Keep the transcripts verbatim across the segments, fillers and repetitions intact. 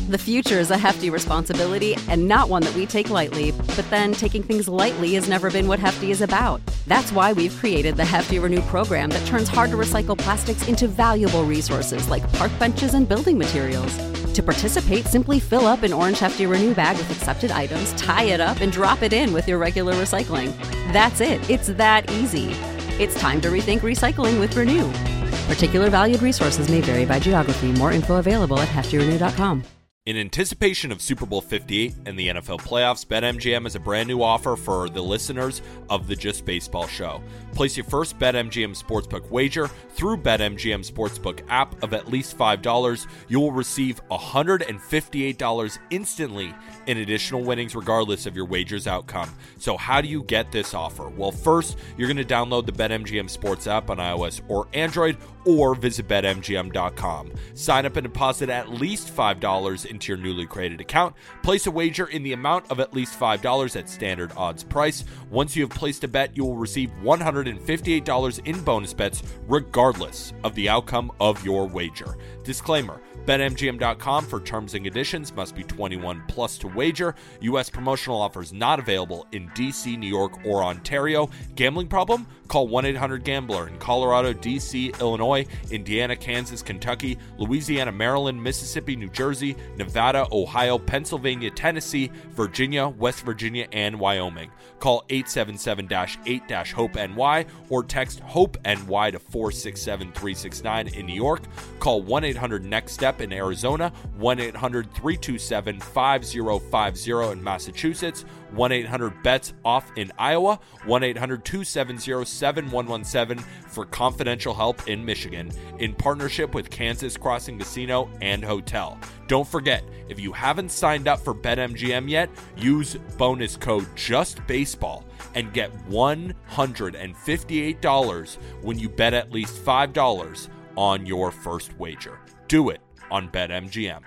The future is a hefty responsibility and not one that we take lightly, but then taking things lightly has never been what Hefty is about. That's why we've created the Hefty Renew program that turns hard-to-recycle plastics into valuable resources like park benches and building materials. To participate, simply fill up an orange Hefty Renew bag with accepted items, tie it up, and drop it in with your regular recycling. That's it. It's that easy. It's time to rethink recycling with Renew. Particular valued resources may vary by geography. More info available at hefty renew dot com. In anticipation of Super Bowl fifty-eight and the N F L playoffs, BetMGM has a brand new offer for the listeners of the Just Baseball Show. Place your first BetMGM Sportsbook wager through BetMGM Sportsbook app of at least five dollars. You will receive one hundred fifty-eight dollars instantly in additional winnings regardless of your wager's outcome. So how do you get this offer? Well, first, you're going to download the BetMGM Sports app on iOS or Android, or visit bet M G M dot com. Sign up and deposit at least five dollars into your newly created account. Place a wager in the amount of at least five dollars at standard odds price. Once you have placed a bet, you will receive one hundred fifty-eight dollars in bonus bets regardless of the outcome of your wager. Disclaimer: bet M G M dot com for terms and conditions. Must be twenty-one plus to wager. U S promotional offers not available in D C, New York, or Ontario. Gambling problem? Call one eight hundred gambler in Colorado, D C, Illinois, Indiana, Kansas, Kentucky, Louisiana, Maryland, Mississippi, New Jersey, Nevada, Ohio, Pennsylvania, Tennessee, Virginia, West Virginia, and Wyoming. Call eight seven seven, eight, hope N Y or text HOPE-NY to four six seven, three six nine in New York. Call one eight hundred next step in Arizona, one eight hundred, three two seven, five zero five zero in Massachusetts, one eight hundred bets off in Iowa, one eight hundred, two seven zero, seven one one seven for confidential help in Michigan, in partnership with Kansas Crossing Casino and Hotel. Don't forget, if you haven't signed up for BetMGM yet, use bonus code JUSTBASEBALL and get one hundred fifty-eight dollars when you bet at least five dollars on your first wager. Do it on BetMGM.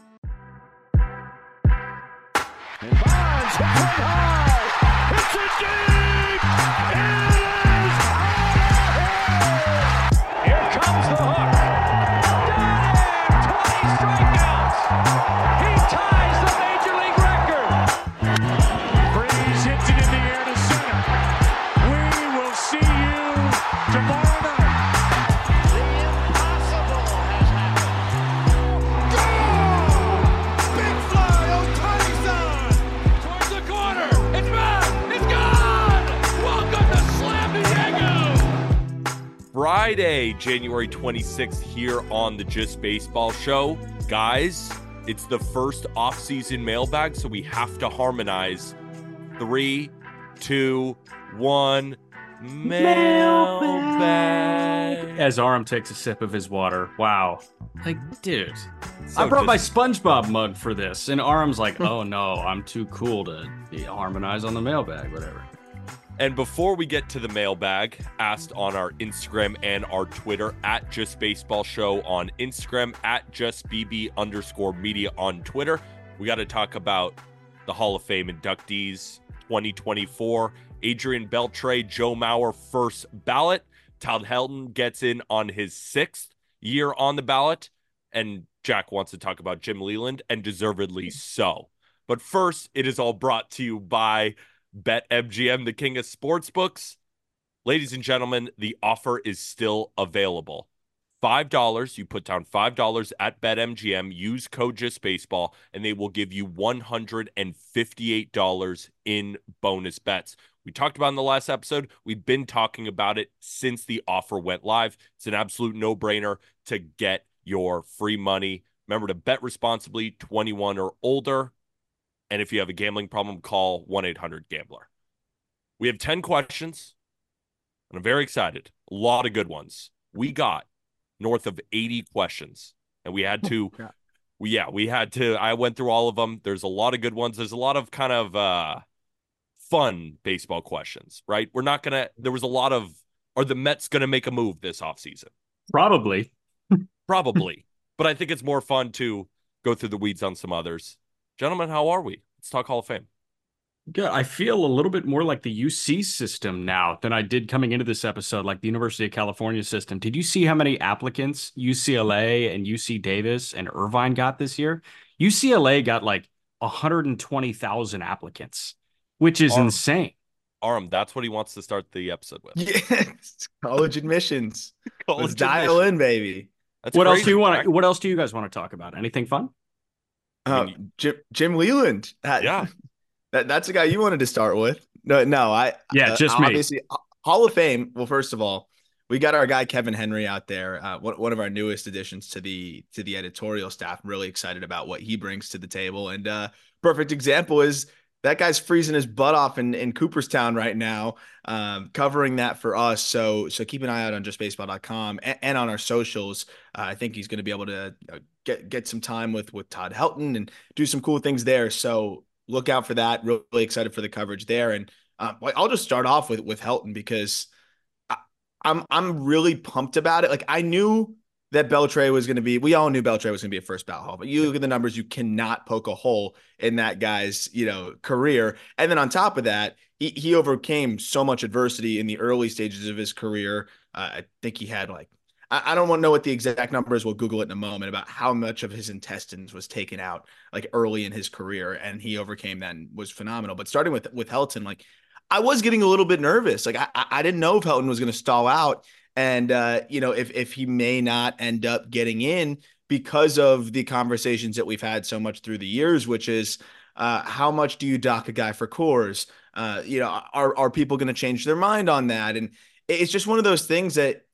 Bonds hit high. It's a deep. It is high. Here comes the hook. Got him. twenty strikeouts. He ties the major league record. Breeze hits it in the air to center. We will see you tomorrow night. The impossible has happened. Goal! Big fly, Ohtani's on. Towards the corner. It's back. It's gone. Welcome to Slam Diego. Friday, January twenty-sixth, here on the Just Baseball Show. Guys, it's the first off-season mailbag, so we have to harmonize. Three, two, one, mailbag. As Aram takes a sip of his water. Wow. Like, dude, So I brought my just- SpongeBob mug for this. And Aram's like, oh no, I'm too cool to be harmonize on the mailbag, whatever. And before we get to the mailbag, asked on our Instagram and our Twitter, at Just Baseball Show on Instagram, at JustBB underscore media on Twitter, we got to talk about the Hall of Fame inductees twenty twenty-four. Adrian Beltre, Joe Mauer, first ballot. Todd Helton gets in on his sixth year on the ballot. And Jack wants to talk about Jim Leland, and deservedly so. But first, it is all brought to you by BetMGM, the king of sportsbooks. Ladies and gentlemen, the offer is still available. five dollars, you put down five dollars at BetMGM, use code JustBaseball, and they will give you one hundred fifty-eight dollars in bonus bets. We talked about it in the last episode. We've been talking about it since the offer went live. It's an absolute no-brainer to get your free money. Remember to bet responsibly, twenty-one or older. And if you have a gambling problem, call one eight hundred gambler. We have ten questions, and I'm very excited. A lot of good ones. We got north of eighty questions, and we had to, Oh, we, yeah, we had to, I went through all of them. There's a lot of good ones. There's a lot of kind of uh, fun baseball questions, right? We're not going to, there was a lot of, are the Mets going to make a move this offseason? Probably. Probably. But I think it's more fun to go through the weeds on some others. Gentlemen, how are we? Let's talk Hall of Fame. Good. I feel a little bit more like the U C system now than I did coming into this episode, like the University of California system. Did you see how many applicants U C L A and U C Davis and Irvine got this year? U C L A got like one hundred twenty thousand applicants, which is Arm, insane. Arm, that's what he wants to start the episode with. Yes, college admissions. College Let's dial admission. in, baby. That's What else crazy, do you want Jack. to, what else do you guys want to talk about? Anything fun? Uh, mean, Jim, Jim Leland. That- Yeah. that, that's the guy you wanted to start with. No, no, I Yeah, uh, just me. obviously Hall of Fame. Well, first of all, we got our guy Kevin Henry out there, uh, one, one of our newest additions to the to the editorial staff. I'm really excited about what he brings to the table. And uh, perfect example is that guy's freezing his butt off in, in Cooperstown right now, um, covering that for us. So so keep an eye out on just baseball dot com and, and on our socials. Uh, I think he's going to be able to uh, get get some time with with Todd Helton and do some cool things there. So look out for that. Really, really excited for the coverage there. And um, I'll just start off with with Helton because I, I'm I'm really pumped about it. Like I knew that Beltre was going to be, we all knew Beltre was going to be a first ballot Hall, but you look at the numbers, you cannot poke a hole in that guy's, you know, career. And then on top of that, he, he overcame so much adversity in the early stages of his career. Uh, I think he had like, I, I don't want to know what the exact numbers, we'll Google it in a moment, about how much of his intestines was taken out like early in his career. And he overcame that and was phenomenal. But starting with, with Helton, like I was getting a little bit nervous. Like I, I didn't know if Helton was going to stall out. And, uh, you know, if, if he may not end up getting in because of the conversations that we've had so much through the years, which is uh, how much do you dock a guy for Coors? Uh, you know, are, are people going to change their mind on that? And it's just one of those things that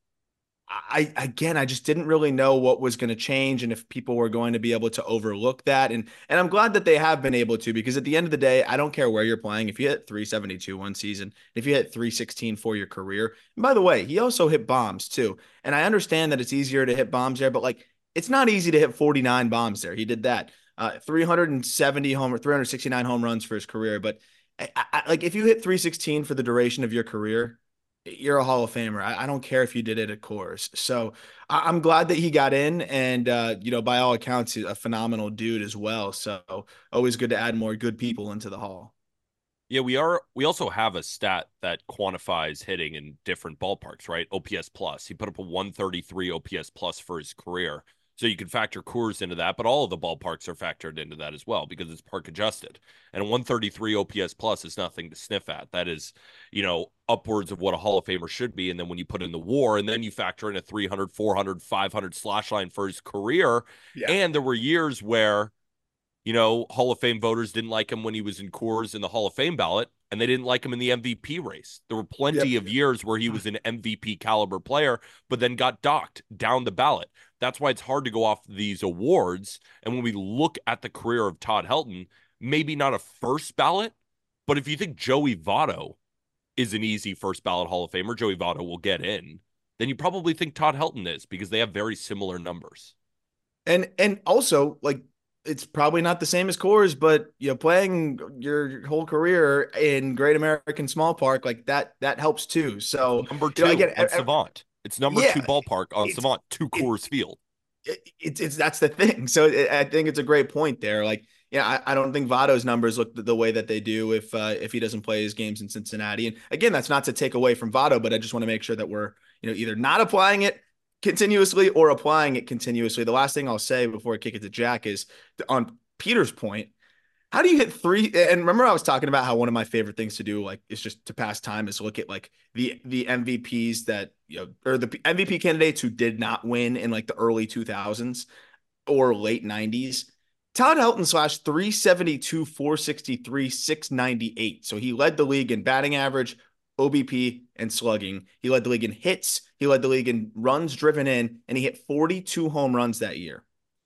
I, again, I just didn't really know what was going to change and if people were going to be able to overlook that. And, and I'm glad that they have been able to, because at the end of the day, I don't care where you're playing. If you hit three seventy-two one season, if you hit three sixteen for your career, and by the way, he also hit bombs too. And I understand that it's easier to hit bombs there, but like, it's not easy to hit forty-nine bombs there. He did that, uh, three seventy home or three sixty-nine home runs for his career. But I, I, like, if you hit three sixteen for the duration of your career, you're a Hall of Famer. I, I don't care if you did it at Coors. So I, I'm glad that he got in, and uh, you know, by all accounts, he's a phenomenal dude as well. So always good to add more good people into the Hall. Yeah, we are. We also have a stat that quantifies hitting in different ballparks, right? O P S plus. He put up a one thirty-three O P S plus for his career. So you can factor Coors into that, but all of the ballparks are factored into that as well because it's park adjusted. And a one thirty-three O P S plus is nothing to sniff at. That is, you know, upwards of what a Hall of Famer should be. And then when you put in the WAR, and then you factor in a three hundred, four hundred, five hundred slash line for his career. Yeah. And there were years where, you know, Hall of Fame voters didn't like him when he was in Coors in the Hall of Fame ballot, and they didn't like him in the M V P race. There were plenty yep. of years where he was an M V P caliber player, but then got docked down the ballot. That's why it's hard to go off these awards. And when we look at the career of Todd Helton, maybe not a first ballot, but if you think Joey Votto is an easy first ballot Hall of Famer, Joey Votto will get in, then you probably think Todd Helton is, because they have very similar numbers. And and also, like, it's probably not the same as Coors, but you know, playing your whole career in Great American Small Park, like that, that helps too. So number two you know, again, on Savant. It's number yeah, two ballpark on Savant to Coors it, Field. It's it, it's, it's that's the thing. So it, I think it's a great point there. Like, yeah, I, I don't think Votto's numbers look the, the way that they do if uh, if he doesn't play his games in Cincinnati. And again, that's not to take away from Votto, but I just want to make sure that we're, you know, either not applying it continuously or applying it continuously. The last thing I'll say before I kick it to Jack is on Peter's point. How do you hit three? And remember, I was talking about how one of my favorite things to do, like, is just to pass time, is look at like the the M V Ps that, you know, or the M V P candidates who did not win in like the early two thousands or late nineties. Todd Helton slashed three seventy-two, four sixty-three, six ninety-eight. So he led the league in batting average, O B P, and slugging. He led the league in hits. He led the league in runs driven in, and he hit forty-two home runs that year.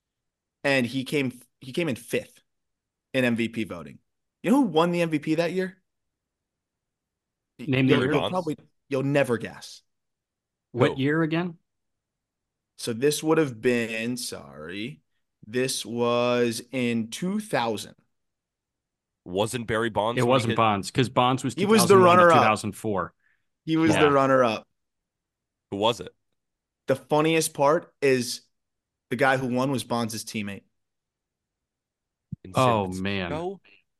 And he came he came in fifth in M V P voting. You know who won the M V P that year? Name the year. You'll probably you'll never guess. What Who? year again? So this would have been, sorry, this was in two thousand. Wasn't Barry Bonds? It wasn't Bonds, because Bonds was he was the runner-up. two thousand four. He was yeah. the runner-up. Who was it? The funniest part is the guy who won was Bonds' teammate. Oh, man.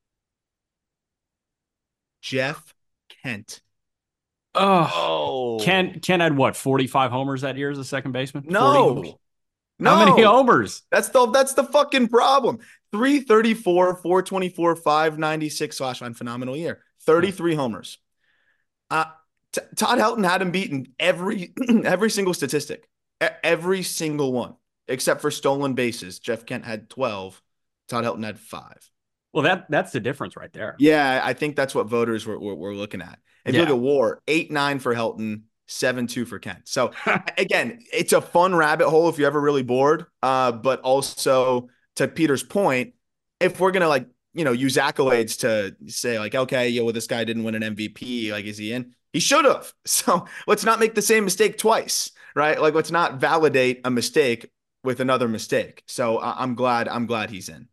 Jeff Kent. Oh. oh. Ken, Ken had what, forty-five homers that year as a second baseman? No. No. How many homers? That's the that's the fucking problem. three thirty-four, four twenty-four, five ninety-six slash line. Phenomenal year. thirty-three homers. Uh, T- Todd Helton had him beaten every every single statistic, e- every single one, except for stolen bases. Jeff Kent had twelve. Todd Helton had five. Well, that that's the difference right there. Yeah, I think that's what voters were, were, were looking at. If Yeah. you look at WAR, eight nine for Helton, seven two for Kent. So again, it's a fun rabbit hole if you're ever really bored. Uh, but also to Peter's point, if we're gonna like you know use accolades to say like, okay, yeah, well, this guy didn't win an M V P, like, is he in? He should have. So let's not make the same mistake twice, right? Like, let's not validate a mistake with another mistake. So I- I'm glad I'm glad he's in.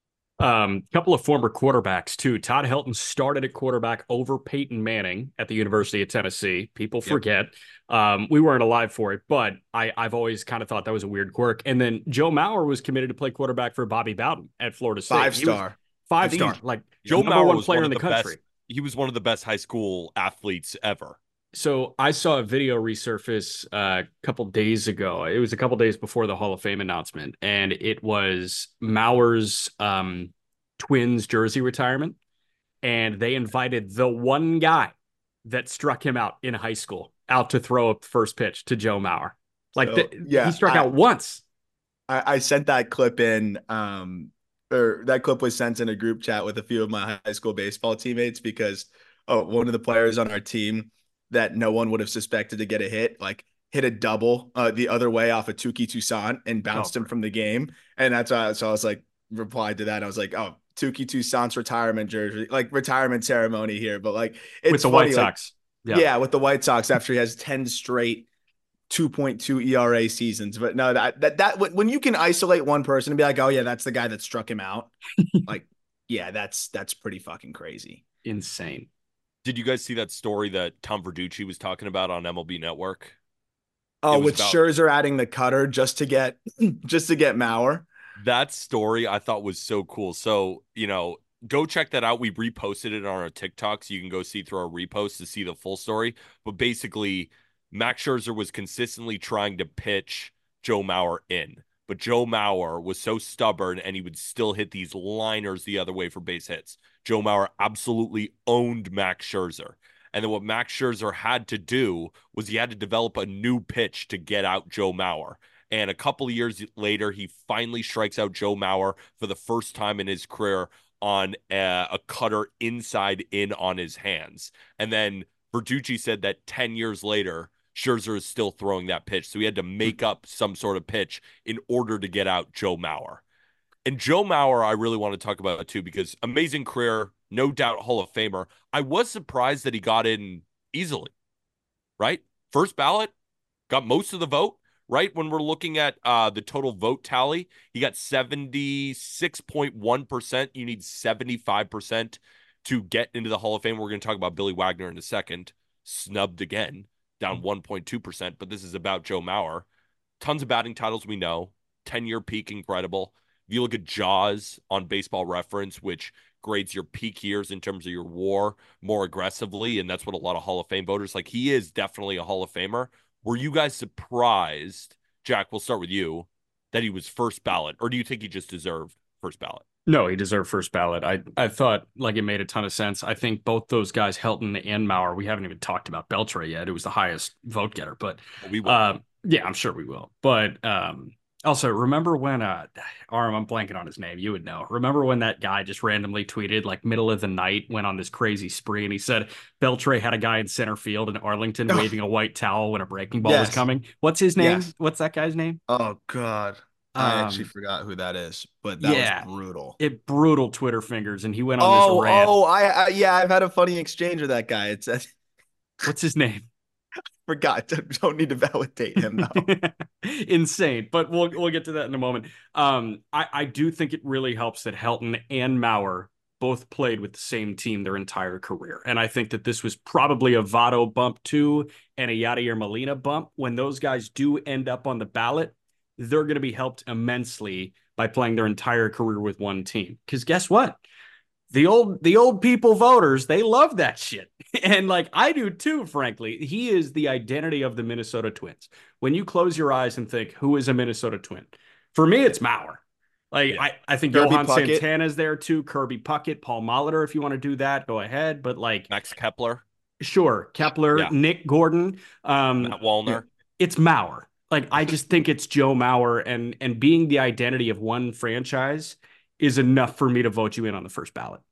Um, couple of former quarterbacks too. Todd Helton started at quarterback over Peyton Manning at the University of Tennessee. People forget. Yep. Um, we weren't alive for it, but I, I've always kind of thought that was a weird quirk. And then Joe Mauer was committed to play quarterback for Bobby Bowden at Florida State. Five star. Five star. Like Joe number Mauer one was player one in of the, the country. Best, he was one of the best high school athletes ever. So I saw a video resurface uh, a couple days ago. It was a couple days before the Hall of Fame announcement, and it was Mauer's um, Twins jersey retirement, and they invited the one guy that struck him out in high school out to throw up the first pitch to Joe Mauer. Like so, the, yeah, he struck I, out once. I, I sent that clip in, um, or that clip was sent in a group chat with a few of my high school baseball teammates because oh, one of the players on our team that no one would have suspected to get a hit, like hit a double uh, the other way off of Tuki Toussaint and bounced oh, him from the game. And that's why, so I was like, replied to that. I was like, oh, Tuki Toussaint's retirement jersey, like retirement ceremony here. But like, it's with the funny, White Sox. Like, yeah. yeah, with the White Sox after he has ten straight two point two E R A seasons. But no, that, that, that, when you can isolate one person and be like, oh yeah, that's the guy that struck him out. Like, yeah, that's, that's pretty fucking crazy. Insane. Did you guys see that story that Tom Verducci was talking about on M L B Network? Oh, with about, Scherzer adding the cutter just to get just to get Mauer. That story I thought was so cool. So, you know, go check that out. We reposted it on our TikTok, so you can go see through our repost to see the full story. But basically, Max Scherzer was consistently trying to pitch Joe Mauer in. But Joe Mauer was so stubborn, and he would still hit these liners the other way for base hits. Joe Mauer absolutely owned Max Scherzer. And then what Max Scherzer had to do was he had to develop a new pitch to get out Joe Mauer. And a couple of years later, he finally strikes out Joe Mauer for the first time in his career on a, a cutter inside in on his hands. And then Verducci said that ten years later, Scherzer is still throwing that pitch. So he had to make up some sort of pitch in order to get out Joe Mauer. And Joe Mauer, I really want to talk about too, because amazing career, no doubt Hall of Famer. I was surprised that he got in easily, right? First ballot, got most of the vote, right? When we're looking at uh, the total vote tally, he got seventy-six point one percent. You need seventy-five percent to get into the Hall of Fame. We're going to talk about Billy Wagner in a second. Snubbed again, down one point two percent, but this is about Joe Mauer. Tons of batting titles we know. ten-year peak, incredible. If you look at Jaws on Baseball Reference, which grades your peak years in terms of your WAR more aggressively, and that's what a lot of Hall of Fame voters like. He is definitely a Hall of Famer. Were you guys surprised, Jack, we'll start with you, that he was first ballot, or do you think he just deserved first ballot? No, he deserved first ballot. I I thought like it made a ton of sense. I think both those guys, Helton and Mauer, we haven't even talked about Beltre yet. It was the highest vote getter, but we will. Uh, yeah, I'm sure we will. But um, also, remember when, uh, Arm, I'm blanking on his name. You would know. Remember when that guy just randomly tweeted, like middle of the night, went on this crazy spree, and he said Beltre had a guy in center field in Arlington oh. waving a white towel when a breaking ball yes. was coming. What's his name? Yes. What's that guy's name? Oh, God. I Um, actually forgot who that is, but that yeah, was brutal. It brutal Twitter fingers, and he went on Oh, this rant. oh, I, I yeah, I've had a funny exchange with that guy. It's I What's his name? forgot. Don't need to validate him though. Insane, but we'll we'll get to that in a moment. Um, I I do think it really helps that Helton and Mauer both played with the same team their entire career, and I think that this was probably a Votto bump too, and a Yadier Molina bump. When those guys do end up on the ballot, they're going to be helped immensely by playing their entire career with one team. Because guess what? The old the old people voters, they love that shit. And like I do too, frankly. He is the identity of the Minnesota Twins. When you close your eyes and think, who is a Minnesota Twin? For me, it's Mauer. Like Yeah. I, I think Kirby Johan Puckett. Santana's there too. Kirby Puckett, Paul Molitor, if you want to do that, go ahead. But like, Max Kepler, sure, Kepler, yeah, Nick Gordon. Um, Matt Wallner. it's Mauer. Like I just think it's Joe Mauer, and and being the identity of one franchise is enough for me to vote you in on the first ballot.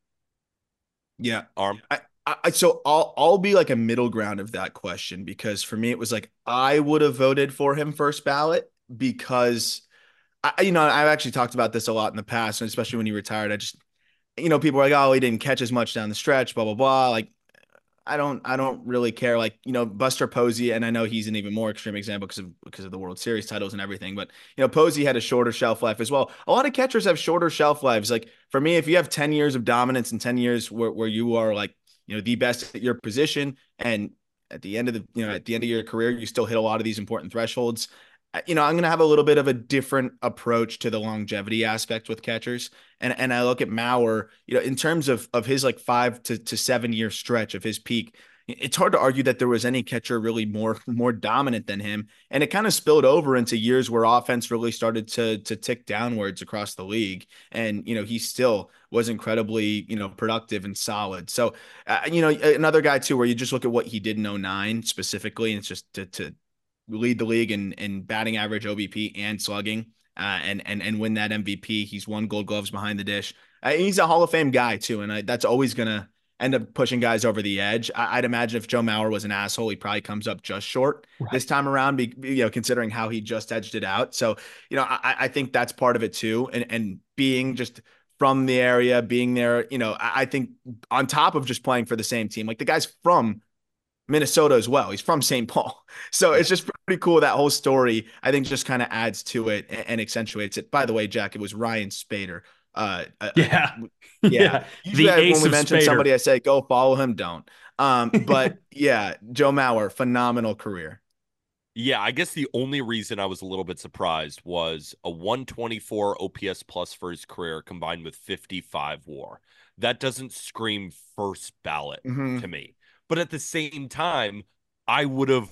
Yeah. Arm. I, I so I'll I'll be like a middle ground of that question because for me it was like I would have voted for him first ballot because I you know I've actually talked about this a lot in the past and especially when he retired I just you know people are like oh he didn't catch as much down the stretch blah blah blah like I don't I don't really care like you know Buster Posey and I know he's an even more extreme example because of because of the World Series titles and everything but you know Posey had a shorter shelf life as well. A lot of catchers have shorter shelf lives. Like for me if you have ten years of dominance and ten years where, where you are like you know the best at your position and at the end of the you know at the end of your career you still hit a lot of these important thresholds. You know, I'm going to have a little bit of a different approach to the longevity aspect with catchers. And and I look at Mauer, you know, in terms of of his like five to, to seven year stretch of his peak, it's hard to argue that there was any catcher really more more dominant than him. And it kind of spilled over into years where offense really started to to tick downwards across the league. And, you know, he still was incredibly, you know, productive and solid. So, uh, you know, another guy too, where you just look at what he did in oh nine specifically, and it's just to, to lead the league in, in batting average, O B P, and slugging, uh, and and and win that M V P. He's won Gold Gloves behind the dish. Uh, he's a Hall of Fame guy too, and I, that's always gonna end up pushing guys over the edge. I, I'd imagine if Joe Mauer was an asshole, he probably comes up just short right. this time around. Be, you know, considering how he just edged it out. So you know, I, I think that's part of it too, and and being just from the area, being there, you know, I, I think on top of just playing for the same team, like the guy's from Minnesota as well. He's from Saint Paul. So it's just pretty cool. That whole story, I think, just kind of adds to it and, and accentuates it. By the way, Jack, it was Ryan Spader. Uh, yeah. Uh, yeah. yeah. Usually the I, ace when we of mention Spader. somebody, I say, go follow him. Don't. Um, but yeah, Joe Mauer, phenomenal career. Yeah, I guess the only reason I was a little bit surprised was a one twenty-four O P S plus for his career combined with fifty-five WAR. That doesn't scream first ballot Mhm. to me. But at the same time, I would have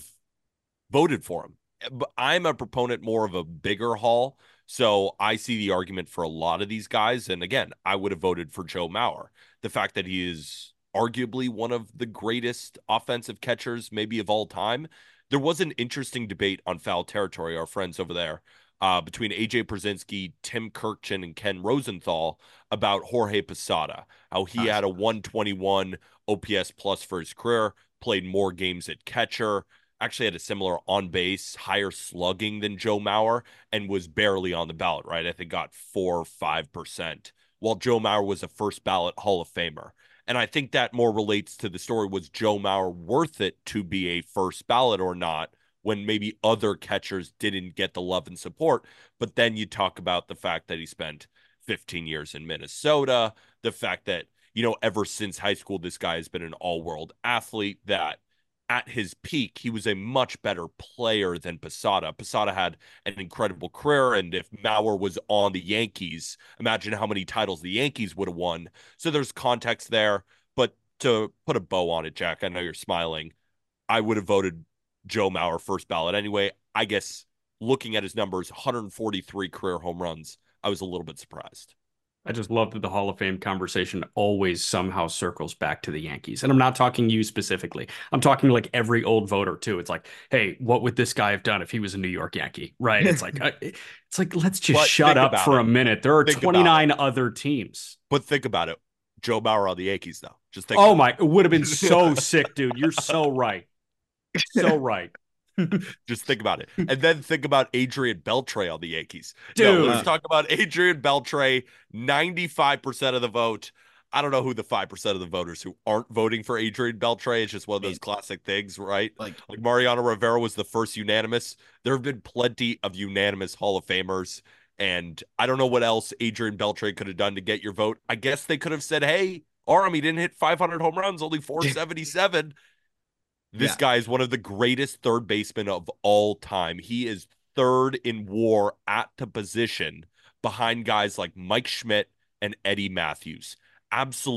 voted for him. But I'm a proponent more of a bigger haul. So I see the argument for a lot of these guys. And again, I would have voted for Joe Mauer. The fact that he is arguably one of the greatest offensive catchers, maybe of all time. There was an interesting debate on Foul Territory, our friends over there, uh, between A J Przinsky, Tim Kirkchin, and Ken Rosenthal about Jorge Posada, how he Nice. had a one twenty-one O P S plus for his career, played more games at catcher, actually had a similar on base, higher slugging than Joe Mauer, and was barely on the ballot, right? I think got four or five percent, while Joe Mauer was a first ballot Hall of Famer. And I think that more relates to the story, was Joe Mauer worth it to be a first ballot or not, when maybe other catchers didn't get the love and support. But then you talk about the fact that he spent fifteen years in Minnesota, the fact that, you know, ever since high school, this guy has been an all-world athlete, that at his peak, he was a much better player than Posada. Posada had an incredible career, and if Mauer was on the Yankees, imagine how many titles the Yankees would have won. So there's context there. But to put a bow on it, Jack, I know you're smiling. I would have voted Joe Mauer first ballot anyway. I guess looking at his numbers, one hundred forty-three career home runs, I was a little bit surprised. I just love that the Hall of Fame conversation always somehow circles back to the Yankees. And I'm not talking you specifically. I'm talking like every old voter too. It's like, hey, what would this guy have done if he was a New York Yankee? Right. It's like, it's like, let's just But shut up for it. a minute. There are think twenty-nine other teams. But think about it. Joe Mauer on the Yankees, though. Just think. Oh my, it would have been so sick, dude. You're so right. So right. Just think about it. And then think about Adrian Beltre on the Yankees. Dude. No, let's talk about Adrian Beltre, ninety-five percent of the vote. I don't know who the five percent of the voters who aren't voting for Adrian Beltre. It's just one of those classic things, right? Like, like Mariano Rivera was the first unanimous. There have been plenty of unanimous Hall of Famers. And I don't know what else Adrian Beltre could have done to get your vote. I guess they could have said, hey, Aram, he didn't hit five hundred home runs, only four seventy-seven. This yeah. guy is one of the greatest third basemen of all time. He is third in WAR at the position behind guys like Mike Schmidt and Eddie Matthews. Absolute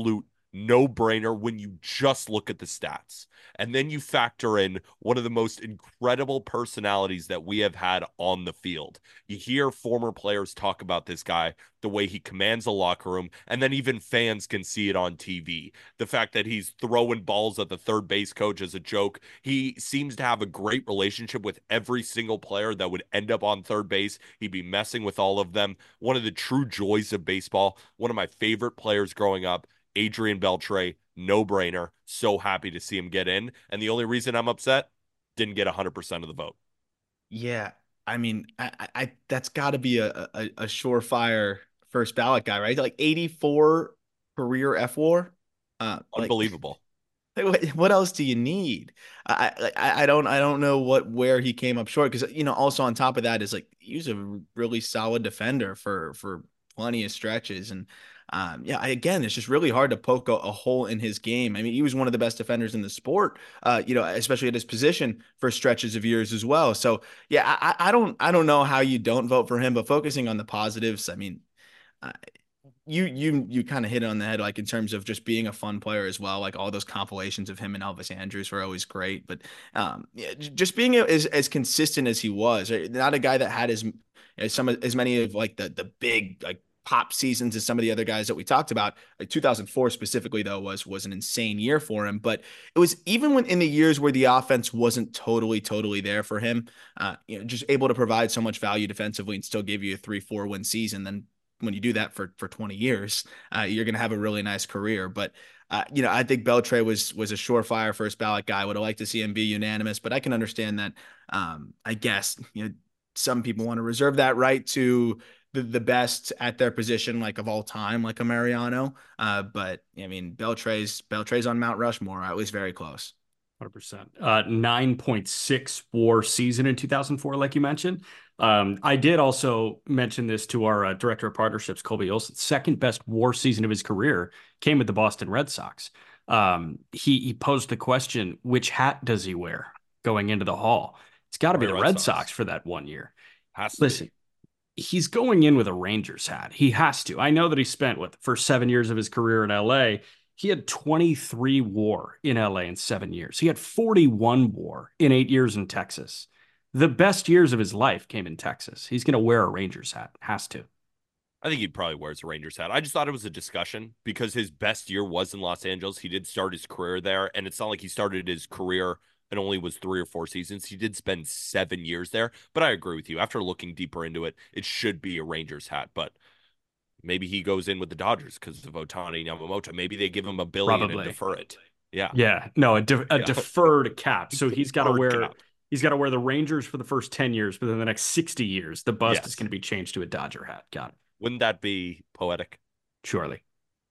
no brainer when you just look at the stats. And then you factor in one of the most incredible personalities that we have had on the field. You hear former players talk about this guy, the way he commands a locker room, and then even fans can see it on T V. The fact that he's throwing balls at the third base coach as a joke. He seems to have a great relationship with every single player that would end up on third base. He'd be messing with all of them. One of the true joys of baseball. One of my favorite players growing up. Adrian Beltre, no brainer. So happy to see him get in. And the only reason I'm upset, didn't get one hundred percent of the vote. Yeah. I mean, I, I that's got to be a, a, a surefire first ballot guy, right? Like eighty-four career F W A R. Uh, Unbelievable. Like, what, what else do you need? I, I I don't I don't know what where he came up short, because, you know, also on top of that is like he was a really solid defender for for plenty of stretches. And um, yeah, I, again, it's just really hard to poke a, a hole in his game. I mean, he was one of the best defenders in the sport, uh, you know, especially at his position for stretches of years as well. So yeah, I, I don't I don't know how you don't vote for him, but focusing on the positives, I mean, uh, you you you kind of hit it on the head, like in terms of just being a fun player as well. Like all those compilations of him and Elvis Andrus were always great, but um, yeah, just being as as consistent as he was, right? Not a guy that had as as some as many of like the the big like pop seasons as some of the other guys that we talked about. Like two thousand four specifically, though, was was an insane year for him. But it was even when in the years where the offense wasn't totally totally there for him, uh, you know, just able to provide so much value defensively and still give you a three four win season. Then when you do that for for twenty years, uh, you're going to have a really nice career. But uh, you know, I think Beltre was was a surefire first ballot guy. Would have liked to see him be unanimous, but I can understand that. Um, I guess, you know, some people want to reserve that right to the, the best at their position, like of all time, like a Mariano. Uh, but I mean, Beltre's Beltre's on Mount Rushmore. I was very close. one hundred percent. Uh, nine point six WAR season in two thousand four, like you mentioned. Um, I did also mention this to our uh, director of partnerships, Colby Olson. Second best WAR season of his career came with the Boston Red Sox. Um, he, he posed the question, which hat does he wear going into the hall? It's got to be the Red, Red Sox. Sox for that one year. Has to Listen, be. He's going in with a Rangers hat. He has to. I know that he spent, what, the first seven years of his career in L A, he had twenty-three WAR in L A in seven years. He had forty-one WAR in eight years in Texas. The best years of his life came in Texas. He's going to wear a Rangers hat. Has to. I think he probably wears a Rangers hat. I just thought it was a discussion because his best year was in Los Angeles. He did start his career there, and it's not like he started his career and only was three or four seasons. He did spend seven years there, but I agree with you. After looking deeper into it, it should be a Rangers hat, but maybe he goes in with the Dodgers because of Ohtani Yamamoto. Maybe they give him a billion Probably. and defer it. Yeah. Yeah. No, a, de- a yeah. deferred cap. So he's got to wear cap. He's got to wear the Rangers for the first ten years, but in the next sixty years, the bust yes. is going to be changed to a Dodger hat. Got it. Wouldn't that be poetic? Surely.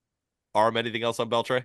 Arm, anything else on Beltre?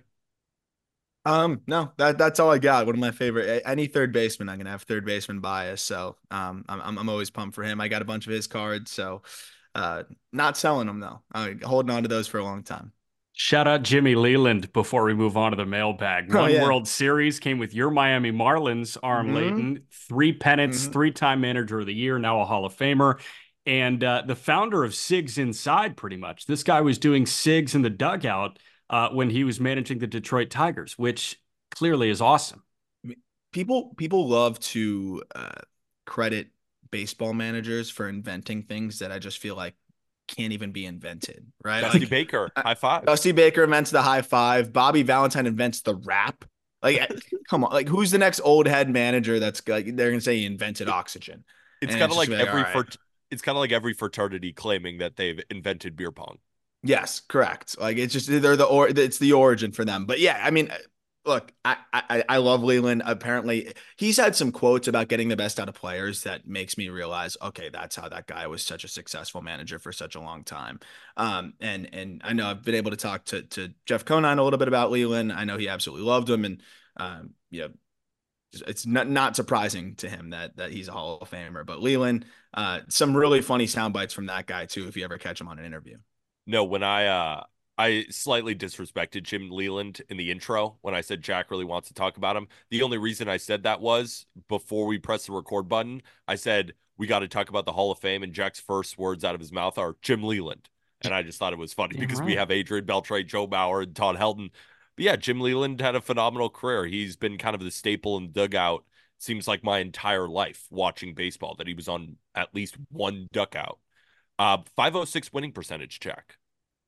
Um, no, that that's all I got. One of my favorite, any third baseman, I'm gonna have third baseman bias. So um, I'm I'm always pumped for him. I got a bunch of his cards, so uh, not selling them though. I'm holding on to those for a long time. Shout out Jimmy Leland before we move on to the mailbag. One oh, yeah. World Series came with your Miami Marlins, Arm mm-hmm. Layton. Three pennants, mm-hmm. three-time manager of the year, now a Hall of Famer. And uh, the founder of Sigs Inside, pretty much. This guy was doing Sigs in the dugout uh, when he was managing the Detroit Tigers, which clearly is awesome. People, people love to uh, credit baseball managers for inventing things that I just feel like can't even be invented, right? Dusty like, Baker, high five. Dusty Baker invents the high five. Bobby Valentine invents the rap. Like, come on, like who's the next old head manager that's like they're gonna say he invented oxygen? It's kind of like every like, right. it's kind of like every fraternity claiming that they've invented beer pong. Yes, correct. Like it's just they're the or it's the origin for them. But yeah, I mean, look, I, I I love Leland. Apparently, he's had some quotes about getting the best out of players that makes me realize, okay, that's how that guy was such a successful manager for such a long time. Um, and and I know I've been able to talk to to Jeff Conine a little bit about Leland. I know he absolutely loved him, and um, you know, it's not not surprising to him that that he's a Hall of Famer. But Leland, uh, some really funny sound bites from that guy too, if you ever catch him on an interview. No, when I uh. I slightly disrespected Jim Leland in the intro when I said Jack really wants to talk about him. The only reason I said that was before we pressed the record button, I said, we got to talk about the Hall of Fame, and Jack's first words out of his mouth are Jim Leland. And I just thought it was funny Damn because right. we have Adrian Beltre, Joe Mauer, and Todd Helton. But yeah, Jim Leland had a phenomenal career. He's been kind of the staple in the dugout, seems like my entire life watching baseball, that he was on at least one dugout. Uh, five oh six winning percentage check.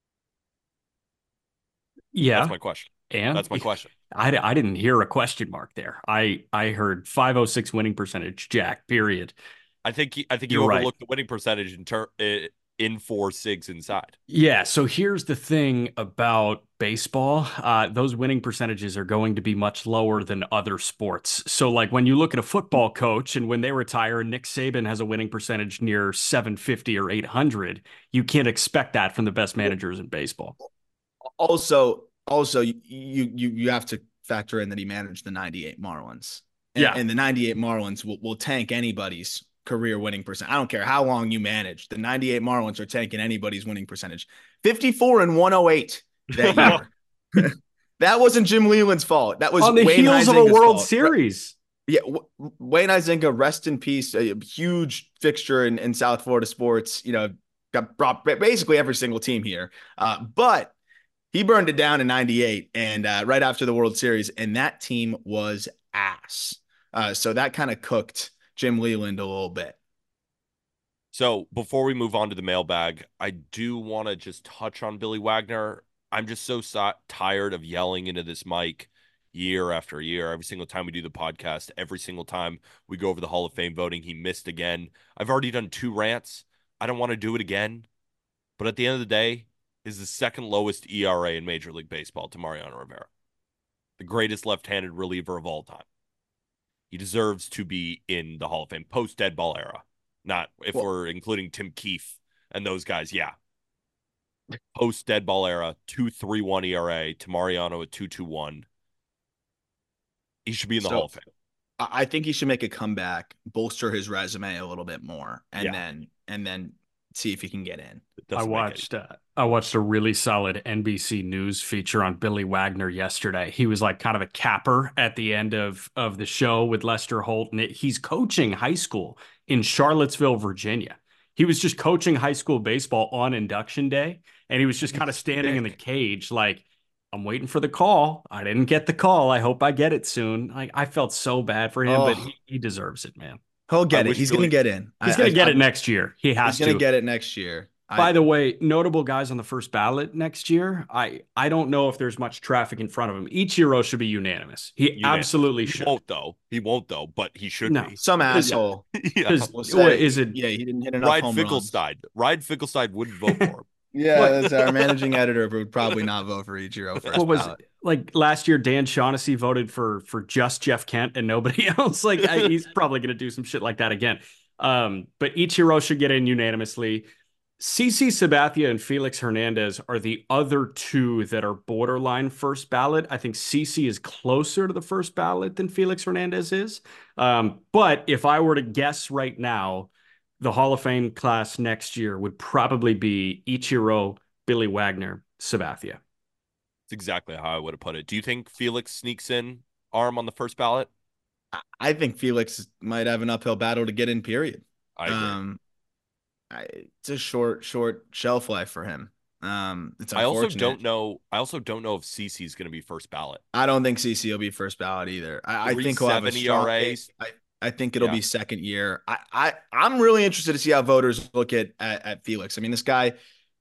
That's Yeah. my question. And That's my question. I, I didn't hear a question mark there. I, I heard five oh six winning percentage, Jack, period. I think he, I think you You're right. overlooked the winning percentage in ter- in four SIGs inside. Yeah, so here's the thing about baseball. Uh, those winning percentages are going to be much lower than other sports. So, like when you look at a football coach and when they retire, Nick Saban has a winning percentage near seven fifty or eight hundred, you can't expect that from the best managers in baseball. Also, also you you you have to factor in that he managed the ninety-eight Marlins. And, Yeah. and the ninety-eight Marlins will, will tank anybody's career winning percent. I don't care how long you manage. The ninety-eight Marlins are tanking anybody's winning percentage. fifty-four and one oh eight that year. That wasn't Jim Leland's fault. That was on the Wayne heels of a Huizenga's World fault. Series. Yeah, Wayne Huizenga, rest in peace. A huge fixture in, in South Florida sports. You know, got brought basically every single team here. Uh, but he burned it down in ninety-eight and uh, right after the World Series, and that team was ass. Uh, so that kind of cooked Jim Leland a little bit. So before we move on to the mailbag, I do want to just touch on Billy Wagner. I'm just so so- tired of yelling into this mic year after year. Every single time we do the podcast, every single time we go over the Hall of Fame voting, he missed again. I've already done two rants. I don't want to do it again. But at the end of the day, is the second lowest E R A in Major League Baseball to Mariano Rivera, the greatest left-handed reliever of all time. He deserves to be in the Hall of Fame post-dead ball era. Not if well, we're including Tim Keefe and those guys, yeah. Post-dead ball era, two point three one E R A to Mariano at two point two one. He should be in the so, Hall of Fame. I think he should make a comeback, bolster his resume a little bit more, and yeah. then and then see if he can get in. I watched uh, I watched a really solid N B C News feature on Billy Wagner yesterday. He was like kind of a capper at the end of of the show with Lester Holt, and it, he's coaching high school in Charlottesville, Virginia. He was just coaching high school baseball on induction day, and he was just kind of standing in the cage like, I'm waiting for the call. I didn't get the call. I hope I get it soon. Like, I felt so bad for him, oh. but he, he deserves it, man. He'll get I it. He's going to get in. He's going to get I, it next year. He has he's to. He's going to get it next year. By I, the way, notable guys on the first ballot next year. I, I don't know if there's much traffic in front of him. Ichiro should be unanimous. He unanimous. absolutely should. He won't though. He won't though, but he should no. be. Some asshole. yeah. We'll say, is it? Yeah, he didn't hit enough Ryan home Finkelstein. runs. Ryan Finkelstein wouldn't vote for him. Yeah, that's our managing editor, but would probably not vote for Ichiro first What was ballot. It? Like last year, Dan Shaughnessy voted for for just Jeff Kent and nobody else. Like I, he's probably going to do some shit like that again. Um, but Ichiro should get in unanimously. CeCe Sabathia and Felix Hernandez are the other two that are borderline first ballot. I think CeCe is closer to the first ballot than Felix Hernandez is. Um, but if I were to guess right now, the Hall of Fame class next year would probably be Ichiro, Billy Wagner, Sabathia. That's exactly how I would have put it. Do you think Felix sneaks in arm on the first ballot? I think Felix might have an uphill battle to get in, period. I agree. Um, I, it's a short, short shelf life for him. Um, it's I also don't know. I also don't know if CeCe is going to be first ballot. I don't think CeCe will be first ballot either. I, I think he'll have a strong E R A. I, I think it'll yeah. be second year. I, I, I'm really interested to see how voters look at, at at Felix. I mean, this guy,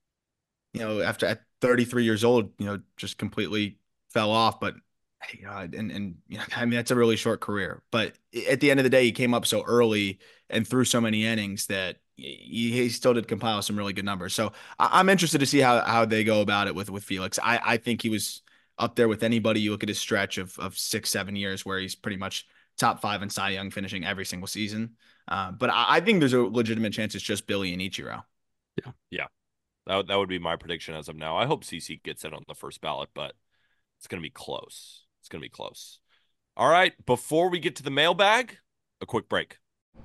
you know, after at thirty-three years old, you know, just completely fell off. But you know, and and you know, I mean, that's a really short career. But at the end of the day, he came up so early and threw so many innings that he, he still did compile some really good numbers. So I, I'm interested to see how how they go about it with with Felix. I I think he was up there with anybody. You look at his stretch of of six seven years where he's pretty much top five in Cy Young, finishing every single season. Uh, but I, I think there's a legitimate chance it's just Billy and Ichiro. Yeah, yeah, that that would be my prediction as of now. I hope CeCe gets in on the first ballot, but it's going to be close. It's going to be close. All right, before we get to the mailbag, a quick break.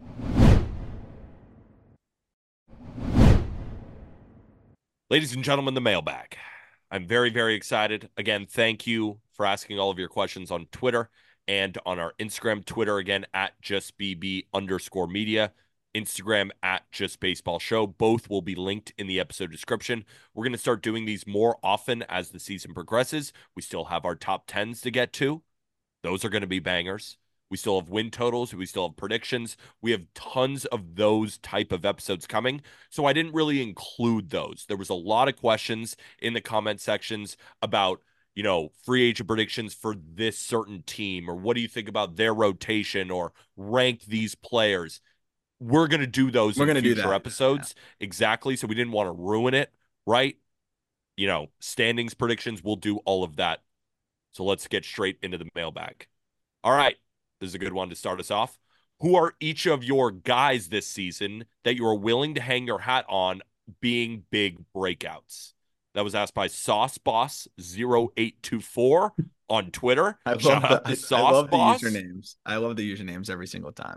Ladies and gentlemen, the mailbag. I'm very, very excited. Again, thank you for asking all of your questions on Twitter and on our Instagram, Twitter, again, at justbb underscore media. Instagram at Just Baseball Show. Both will be linked in the episode description. We're going to start doing these more often as the season progresses. We still have our top tens to get to. Those are going to be bangers. We still have win totals. We still have predictions. We have tons of those type of episodes coming. So I didn't really include those. There was a lot of questions in the comment sections about, you know, free agent predictions for this certain team, or what do you think about their rotation, or rank these players. We're going to do those We're in going to do future that. episodes. Yeah. Exactly. So we didn't want to ruin it, right? You know, standings predictions, we'll do all of that. So let's get straight into the mailbag. All right. This is a good one to start us off. Who are each of your guys this season that you are willing to hang your hat on being big breakouts? That was asked by Sauce Boss zero eight two four on Twitter. I Shout love out the, to I, I Sauce love the Boss. usernames. I love the usernames every single time.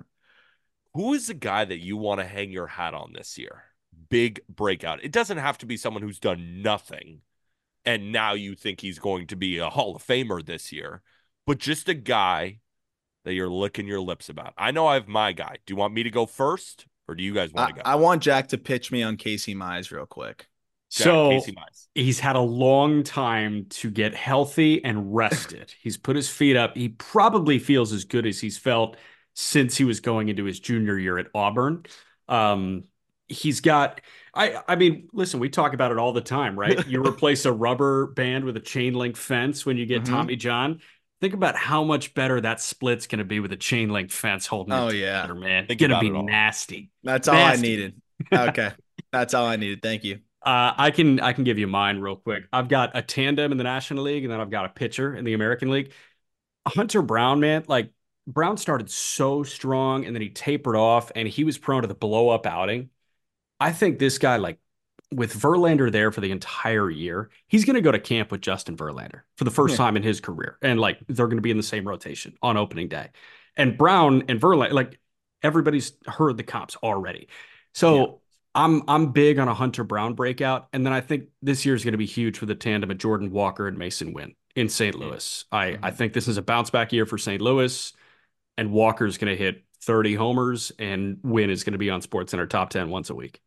Who is the guy that you want to hang your hat on this year? Big breakout. It doesn't have to be someone who's done nothing and now you think he's going to be a Hall of Famer this year, but just a guy that you're licking your lips about. I know I have my guy. Do you want me to go first, or do you guys want I, to go? I want Jack to pitch me on Casey Mize real quick. Jack, So Casey Mize. He's had a long time to get healthy and rested. He's put his feet up. He probably feels as good as he's felt since he was going into his junior year at Auburn. Um, he's got, I, I mean, listen, we talk about it all the time, right? You replace a rubber band with a chain link fence when you get Mhm. Tommy John. Think about how much better that split's going to be with a chain link fence holding Oh, it yeah. together, man. Think It's going to about be it all. nasty. That's all Nasty. I needed. Okay. That's all I needed. Thank you. Uh, I can I can give you mine real quick. I've got a tandem in the National League, and then I've got a pitcher in the American League. Hunter Brown, man, like Brown started so strong, and then he tapered off, and he was prone to the blow up outing. I think this guy, like with Verlander there for the entire year, he's going to go to camp with Justin Verlander for the first Yeah. time in his career, and like they're going to be in the same rotation on opening day. And Brown and Verlander, like everybody's heard the comps already, so. Yeah. I'm I'm big on a Hunter Brown breakout, and then I think this year is going to be huge for the tandem of Jordan Walker and Mason Wynn in Saint Louis. I Mhm. I think this is a bounce back year for Saint Louis, and Walker's going to hit thirty homers, and Wynn is going to be on SportsCenter top ten once a week.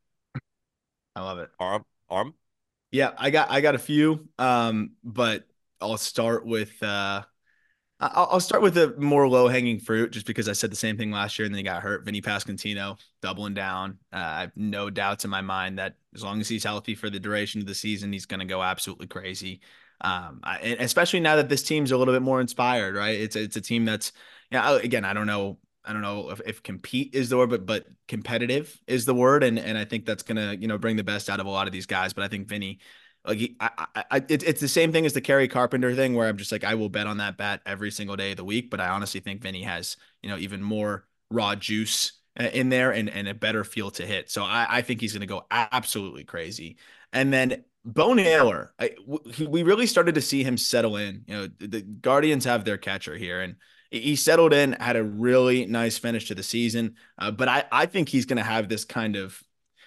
I love it. Arm, arm. Yeah, I got I got a few, um, but I'll start with uh, I'll, I'll start with the more low hanging fruit, just because I said the same thing last year and then he got hurt. Vinny Pasquantino doubling down. Uh, I have no doubts in my mind that as long as he's healthy for the duration of the season, he's going to go absolutely crazy. Um, I, and especially now that this team's a little bit more inspired, right? It's it's a team that's, yeah. Again, I don't know. I don't know if, if compete is the word, but but competitive is the word, and and I think that's gonna you know bring the best out of a lot of these guys. But I think Vinny, like he, I, I, I it, it's the same thing as the Kerry Carpenter thing, where I'm just like I will bet on that bat every single day of the week. But I honestly think Vinny has you know even more raw juice uh, in there and and a better feel to hit. So I, I think he's gonna go absolutely crazy. And then Bo Naylor, I, w- we really started to see him settle in. You know, the, the Guardians have their catcher here, and he settled in, had a really nice finish to the season. Uh, but I, I think he's going to have this kind of,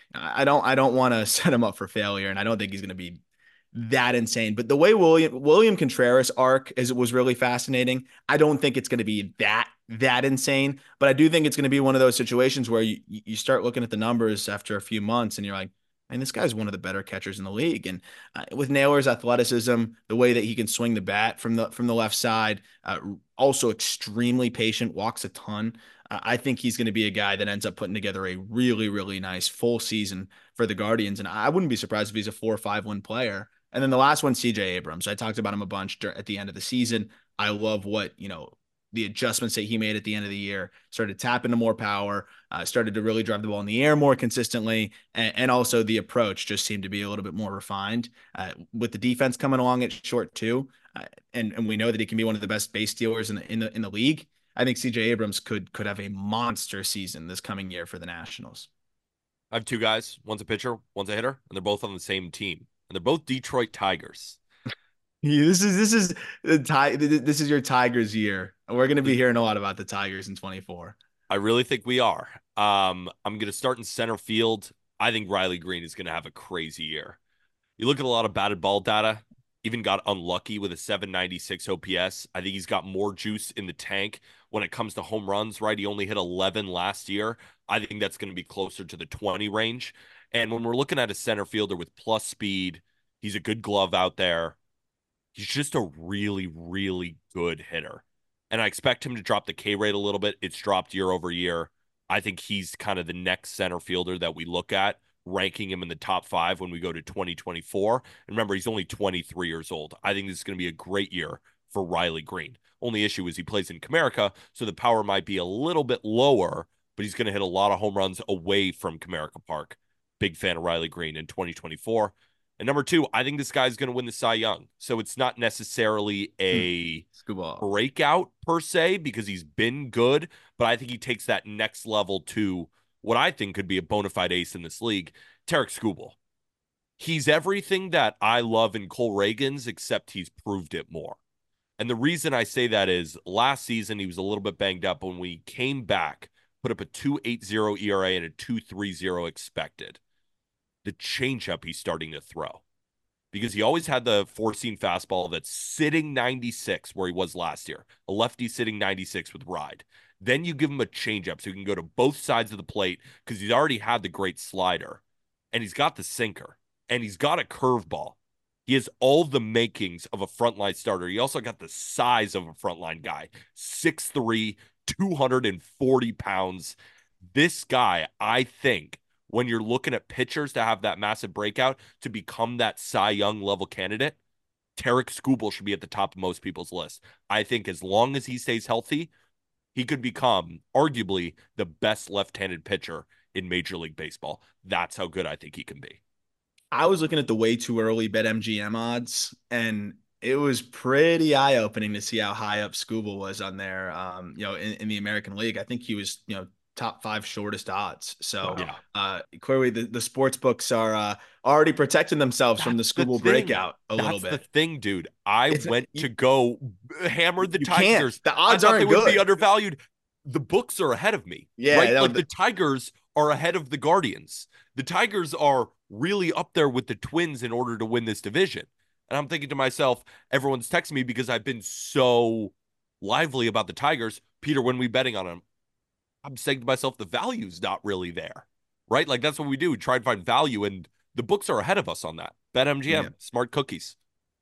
I don't, I don't want to set him up for failure, and I don't think he's going to be that insane. But the way William William Contreras arc is was really fascinating. I don't think it's going to be that that insane, but I do think it's going to be one of those situations where you you start looking at the numbers after a few months, and you're like, and this guy's one of the better catchers in the league. And uh, with Naylor's athleticism, the way that he can swing the bat from the from the left side, uh, also extremely patient, walks a ton. Uh, I think he's going to be a guy that ends up putting together a really, really nice full season for the Guardians. And I wouldn't be surprised if he's a four or five win player. And then the last one, C J Abrams. I talked about him a bunch at the end of the season. I love what, you know, the adjustments that he made at the end of the year, started tapping to more power, uh, started to really drive the ball in the air more consistently. And, and also the approach just seemed to be a little bit more refined uh, with the defense coming along at short too. Uh, and, and we know that he can be one of the best base stealers in the, in the, in the league. I think C J Abrams could, could have a monster season this coming year for the Nationals. I have two guys. One's a pitcher, one's a hitter, and they're both on the same team. And they're both Detroit Tigers. Yeah, this is this is the ti- this is your Tigers year. We're going to be hearing a lot about the Tigers in twenty-four. I really think we are. Um, I'm going to start in center field. I think Riley Green is going to have a crazy year. You look at a lot of batted ball data. even got unlucky with a seven ninety-six O P S. I think he's got more juice in the tank when it comes to home runs, right? He only hit eleven last year. I think that's going to be closer to the twenty range. And when we're looking at a center fielder with plus speed, he's a good glove out there. He's just a really, really good hitter. And I expect him to drop the K rate a little bit. It's dropped year over year. I think he's kind of the next center fielder that we look at, ranking him in the top five when we go to twenty twenty-four. And remember, he's only twenty-three years old. I think this is going to be a great year for Riley Green. Only issue is he plays in Comerica, so the power might be a little bit lower, but he's going to hit a lot of home runs away from Comerica Park. Big fan of Riley Green in twenty twenty-four. And number two, I think this guy's going to win the Cy Young. So it's not necessarily a breakout per se because he's been good, but I think he takes that next level to what I think could be a bona fide ace in this league, Tarik Skubal. He's everything that I love in Cole Ragans, except he's proved it more. And the reason I say that is last season he was a little bit banged up. When we came back, put up a two point eight oh E R A and a two point three oh expected. The changeup he's starting to throw, because he always had the four-seam fastball that's sitting ninety-six where he was last year, a lefty sitting ninety-six with ride. Then you give him a changeup so he can go to both sides of the plate because he's already had the great slider, and he's got the sinker, and he's got a curveball. He has all the makings of a frontline starter. He also got the size of a frontline guy, six three, two hundred forty pounds. This guy, I think, when you're looking at pitchers to have that massive breakout to become that Cy Young level candidate, Tarik Skubal should be at the top of most people's list. I think as long as he stays healthy, he could become arguably the best left-handed pitcher in Major League Baseball. That's how good I think he can be. I was looking at the way too early BetMGM odds, and it was pretty eye-opening to see how high up Skubal was on there. Um, you know, in, in the American League, I think he was, you know, top five shortest odds. So yeah. uh, clearly the, the sports books are uh, already protecting themselves That's from the Skubal the breakout a That's little bit. That's the thing, dude. I it's went a, to go hammer the Tigers. Can't. The odds I thought aren't they good. would be undervalued. The books are ahead of me. Yeah. Right? No, like the, the Tigers are ahead of the Guardians. The Tigers are really up there with the Twins in order to win this division. And I'm thinking to myself, everyone's texting me because I've been so lively about the Tigers. Peter, when we betting on them, I'm saying to myself, the value's not really there, right? Like that's what we do. We try and find value, and the books are ahead of us on that. BetMGM, yeah. Smart cookies.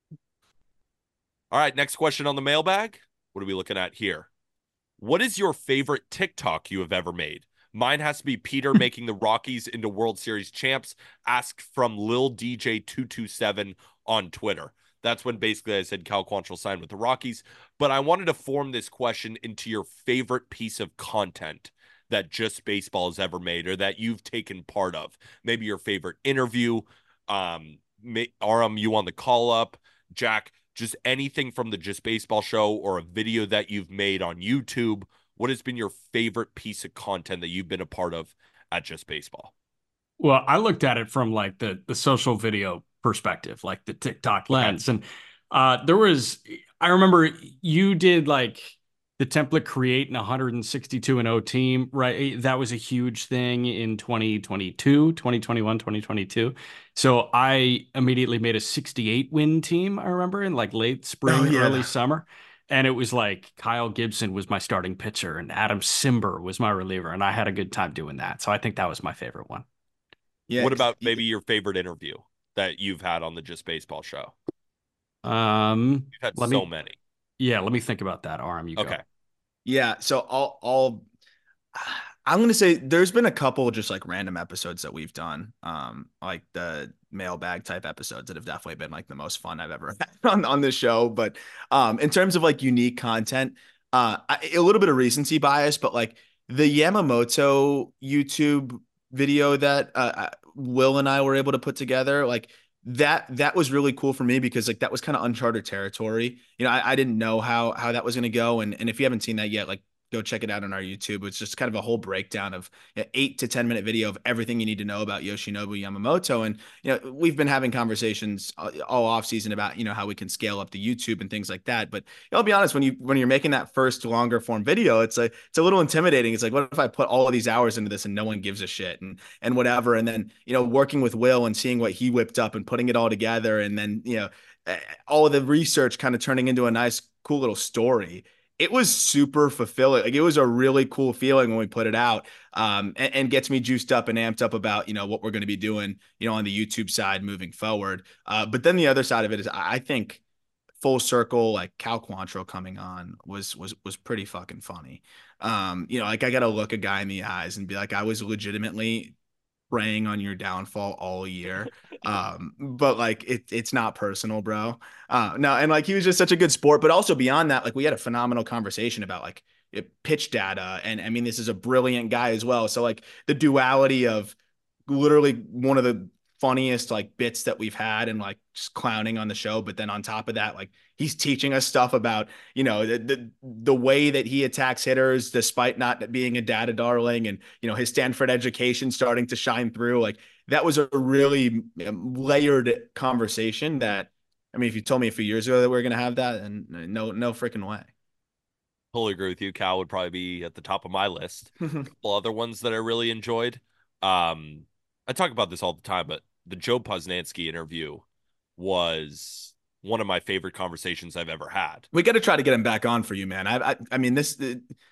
All right, next question on the mailbag. What are we looking at here? What is your favorite TikTok you have ever made? Mine has to be Peter making the Rockies into World Series champs. Asked from Lil D J two two seven on Twitter. That's when basically I said Cal Quantrill signed with the Rockies. But I wanted to form this question into your favorite piece of content that Just Baseball has ever made or that you've taken part of. Maybe your favorite interview, um, Aram, you on the call up, Jack, just anything from the Just Baseball show or a video that you've made on YouTube. What has been your favorite piece of content that you've been a part of at Just Baseball? Well, I looked at it from like the the social video perspective, like the TikTok lens. Okay. And uh, there was, I remember you did like the template create in one sixty-two and oh team, right? That was a huge thing in twenty twenty-two, twenty twenty-one, twenty twenty-two. So I immediately made a sixty-eight win team, I remember, in like late spring, oh, yeah. early summer. And it was like Kyle Gibson was my starting pitcher and Adam Simber was my reliever. And I had a good time doing that. So I think that was my favorite one. Yeah. What about maybe your favorite interview that you've had on the Just Baseball show? Um, You've had let so me, many. Yeah, let me think about that. Aram, you okay. go. Yeah, so I'll, I'll I'm going to say there's been a couple just like random episodes that we've done, um, like the mailbag type episodes that have definitely been like the most fun I've ever had on, on this show. But um, in terms of like unique content, uh, I, a little bit of recency bias, but like the Yamamoto YouTube video that uh, Will and I were able to put together, like that, that was really cool for me because like that was kind of uncharted territory. You know, I, I didn't know how, how that was going to go. And, and if you haven't seen that yet, like go check it out on our YouTube. It's just kind of a whole breakdown of an eight to ten minute video of everything you need to know about Yoshinobu Yamamoto. And, you know, we've been having conversations all off season about, you know, how we can scale up the YouTube and things like that. But I'll be honest, when you, when you're making that first longer form video, it's like, it's a little intimidating. It's like, what if I put all of these hours into this and no one gives a shit and, and whatever. And then, you know, working with Will and seeing what he whipped up and putting it all together. And then, you know, uh, all of the research kind of turning into a nice, cool little story. It was super fulfilling. Like it was a really cool feeling when we put it out, um, and, and gets me juiced up and amped up about, you know, what we're going to be doing, you know, on the YouTube side moving forward. Uh, but then the other side of it is, I think full circle, like Cal Quantrill coming on was, was, was pretty fucking funny. Um, you know, like I got to look a guy in the eyes and be like, I was legitimately preying on your downfall all year. Um, but like it, it's not personal, bro. Uh, no, and like he was just such a good sport, but also beyond that, like we had a phenomenal conversation about like pitch data. And I mean, this is a brilliant guy as well. So like the duality of literally one of the funniest like bits that we've had and like just clowning on the show. But then on top of that, like he's teaching us stuff about, you know, the, the, the way that he attacks hitters, despite not being a data darling, and, you know, his Stanford education starting to shine through. Like that was a really layered conversation that, I mean, if you told me a few years ago that we were going to have that, and no, no freaking way. Totally agree with you. Cal would probably be at the top of my list. A couple other ones that I really enjoyed. Um, I talk about this all the time, but the Joe Posnanski interview was one of my favorite conversations I've ever had. We got to try to get him back on for you, man. I, I, I mean, this,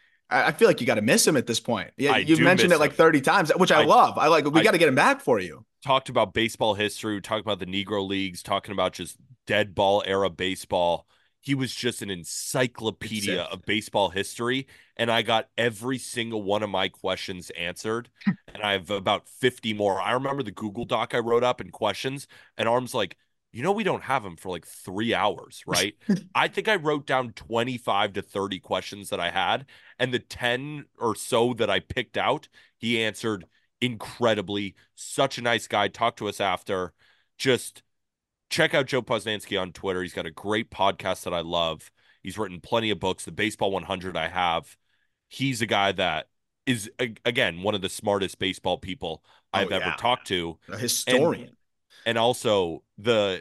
I feel like you got to miss him at this point. Yeah, I you've mentioned it like thirty times, which I, I love. I like. We got to get him back for you. Talked about baseball history, talked about the Negro Leagues, talking about just dead ball era baseball. He was just an encyclopedia of baseball history, and I got every single one of my questions answered, and I have about fifty more. I remember the Google Doc I wrote up in questions, and Arm's like, you know, we don't have them for like three hours, right? I think I wrote down twenty-five to thirty questions that I had, and the ten or so that I picked out, he answered incredibly. Such a nice guy. Talked to us after. Just check out Joe Posnanski on Twitter. He's got a great podcast that I love. He's written plenty of books. The Baseball one hundred I have. He's a guy that is, again, one of the smartest baseball people I've oh, yeah. ever talked to. A historian. And, and also the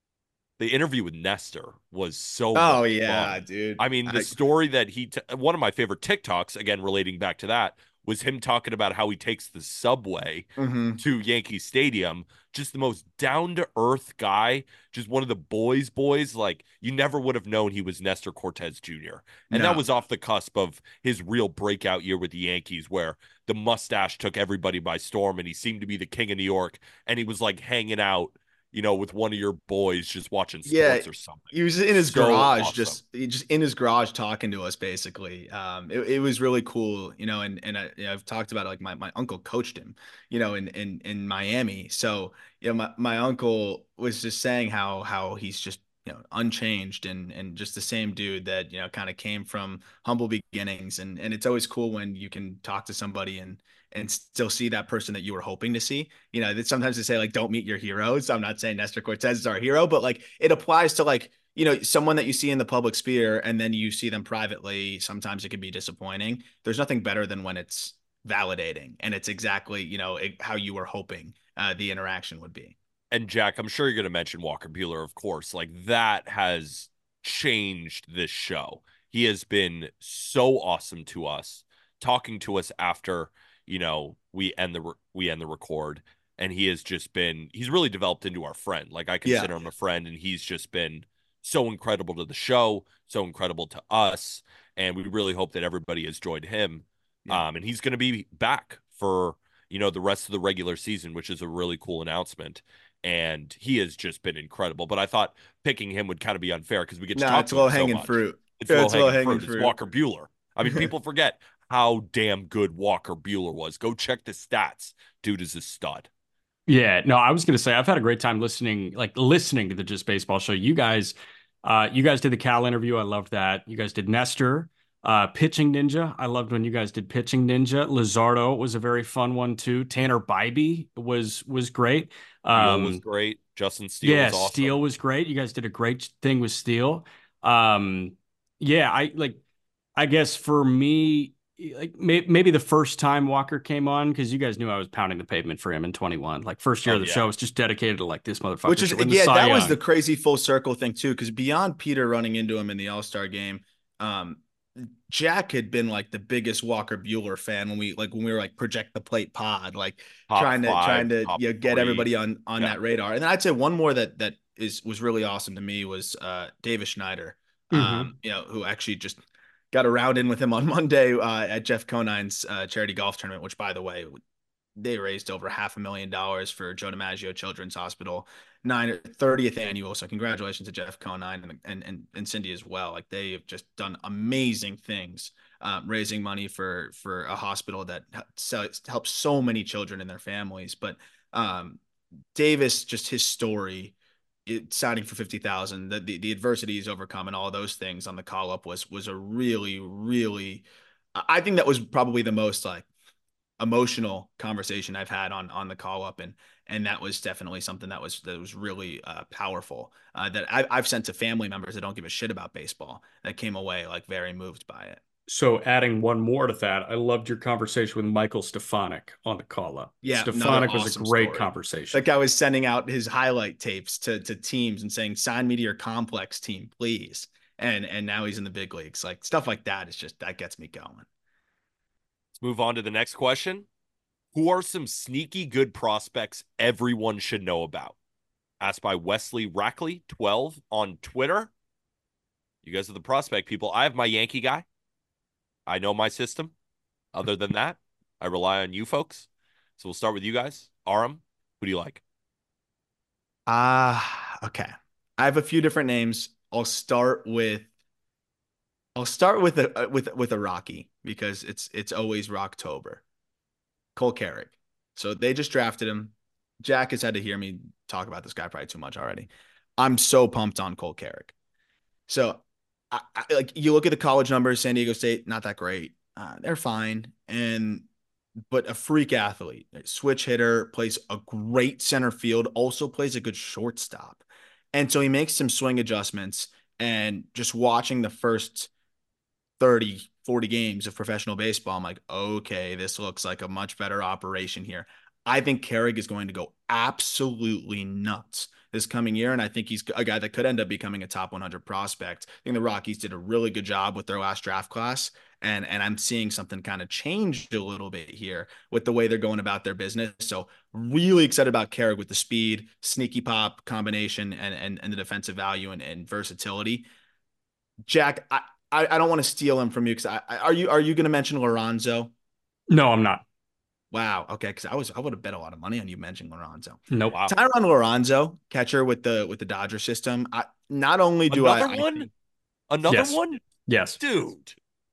the interview with Nestor was so Oh, yeah, fun. dude. I mean, the I... story that he, t- one of my favorite TikToks, again, relating back to that, was him talking about how he takes the subway mm-hmm. to Yankee Stadium. Just the most down-to-earth guy, just one of the boys' boys. Like, you never would have known he was Nestor Cortez Junior And no. that was off the cusp of his real breakout year with the Yankees, where the mustache took everybody by storm, and he seemed to be the king of New York, and he was, like, hanging out, you know, with one of your boys just watching sports yeah, or something. He was in his so garage, awesome. just just in his garage talking to us, basically. Um, it, it was really cool, you know, and and I, you know, I've talked about it, like my, my uncle coached him, you know, in, in, in Miami. So, you know, my, my uncle was just saying how how he's just, you know, unchanged and and just the same dude that, you know, kind of came from humble beginnings. And and it's always cool when you can talk to somebody and and still see that person that you were hoping to see. You know, that sometimes they say like, don't meet your heroes. I'm not saying Nestor Cortez is our hero, but like it applies to like, you know, someone that you see in the public sphere and then you see them privately. Sometimes it can be disappointing. There's nothing better than when it's validating and it's exactly, you know, it, how you were hoping uh, the interaction would be. And Jack, I'm sure you're going to mention Walker Buehler, of course. Like that has changed this show. He has been so awesome to us, talking to us after, you know, we end the re- we end the record, and he has just been, he's really developed into our friend. Like I consider yeah. him a friend, and he's just been so incredible to the show, so incredible to us, and we really hope that everybody has enjoyed him. Yeah. Um, and he's going to be back for, you know, the rest of the regular season, which is a really cool announcement. And he has just been incredible. But I thought picking him would kind of be unfair because we get to no, talk it's to low him hanging so fruit. It's yeah, low it's hanging, hanging fruit. fruit. It's Walker Buehler. I mean, people forget how damn good Walker Buehler was. Go check the stats. Dude is a stud. Yeah, no, I was going to say, I've had a great time listening, like listening to the Just Baseball show. You guys, uh, you guys did the Cal interview. I loved that. You guys did Nestor, uh, Pitching Ninja. I loved when you guys did Pitching Ninja. Luzardo was a very fun one too. Tanner Bybee was, was great. Um, Steele was great. Justin Steele yeah, was awesome. Steele was great. You guys did a great thing with Steele. Um, yeah, I like, I guess for me, like may, maybe the first time Walker came on, because you guys knew I was pounding the pavement for him in twenty-one. Like first year oh, of the yeah. show was just dedicated to like this motherfucker. Which is yeah, that was the crazy full circle thing too. Because beyond Peter running into him in the All-Star game, um, Jack had been like the biggest Walker Bueller fan when we like when we were like project the plate pod, like Top trying to five, trying to top you know, get three. everybody on on Yeah. that radar. And then I'd say one more that that is was really awesome to me was uh Davis Schneider, Mm-hmm. um, you know, who actually just got a round in with him on Monday uh, at Jeff Conine's uh, charity golf tournament, which by the way, they raised over half a million dollars for Joe DiMaggio Children's Hospital, nine thirtieth annual. So congratulations to Jeff Conine and, and, and, and Cindy as well. Like they have just done amazing things, um, raising money for, for a hospital that helps so many children and their families. But um, Davis, just his story, it, signing for fifty thousand, the, the, the adversity he's overcome and all those things on the call up was, was a really, really, I think that was probably the most like, emotional conversation I've had on on the call up, and and that was definitely something that was that was really uh, powerful uh, that I, I've sent to family members that don't give a shit about baseball that came away like very moved by it. So adding one more to that, I loved your conversation with Michael Stefanik on the call up. Yeah, Stefanik was awesome a great story. conversation. That guy was sending out his highlight tapes to to teams and saying, "Sign me to your complex team, please." And and now he's in the big leagues. Like stuff like that is just that gets me going. Let's move on to the next question. Who are some sneaky good prospects everyone should know about? Asked by Wesley Rackley, twelve on Twitter. You guys are the prospect people. I have my Yankee guy. I know my system. Other than that, I rely on you folks. So we'll start with you guys. Aram, who do you like? Ah, uh, okay. I have a few different names. I'll start with I'll start with a with with a Rocky because it's it's always Rocktober. Cole Carrick. So they just drafted him. Jack has had to hear me talk about this guy probably too much already. I'm so pumped on Cole Carrick. So I, I, like you look at the college numbers, San Diego State, not that great. Uh, they're fine. And but a freak athlete, switch hitter, plays a great center field, also plays a good shortstop. And so he makes some swing adjustments, and just watching the first thirty, forty games of professional baseball, I'm like, okay, this looks like a much better operation here. I think Carrick is going to go absolutely nuts this coming year, and I think he's a guy that could end up becoming a top one hundred prospect. I think the Rockies did a really good job with their last draft class, and, and I'm seeing something kind of change a little bit here with the way they're going about their business. So really excited about Carrick with the speed, sneaky pop combination, and, and, and the defensive value and, and versatility. Jack, I, I, I don't want to steal him from you because I, I are you are you going to mention Lorenzo? No, I'm not. Wow. Okay, because I was I would have bet a lot of money on you mentioning Lorenzo. Nope. Wow. Tyron Lorenzo, catcher with the with the Dodger system. I not only do Another I one, I think, another Yes. one, Yes. dude.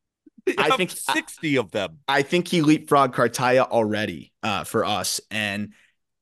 I have think- sixty of them. I think he leapfrogged Cartaya already uh, for us, and